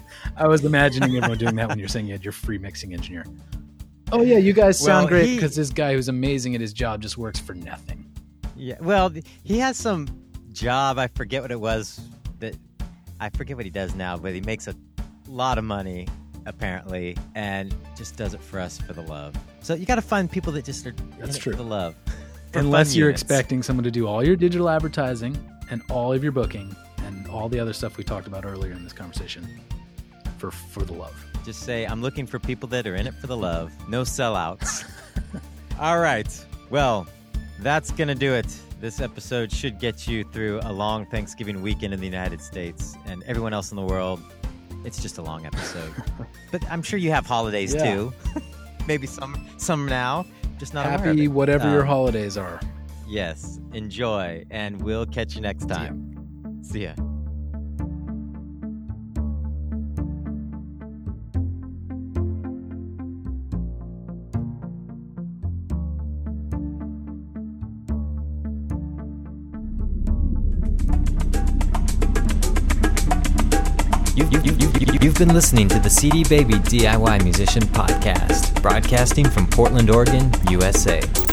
I was imagining everyone doing that when you're saying you had your free mixing engineer. Oh yeah, you guys sound well, great because this guy who's amazing at his job just works for nothing. Yeah, well, he has some job. I forget what it was. That I forget what he does now, but he makes a lot of money apparently, and just does it for us for the love. So you got to find people that just are That's in true. it for the love. For Unless you're units. expecting someone to do all your digital advertising and all of your booking and all the other stuff we talked about earlier in this conversation. For, for the love. Just say, I'm looking for people that are in it for the love. No sellouts. All right. Well, that's going to do it. This episode should get you through a long Thanksgiving weekend in the United States and everyone else in the world. It's just a long episode. But I'm sure you have holidays yeah. too. Maybe some some now. Just not aware of Happy it. whatever um, your holidays are. Yes. Enjoy. And we'll catch you next time. See ya. See ya. You've, you've, you've, you've been listening to the C D Baby D I Y Musician Podcast, broadcasting from Portland, Oregon, U S A.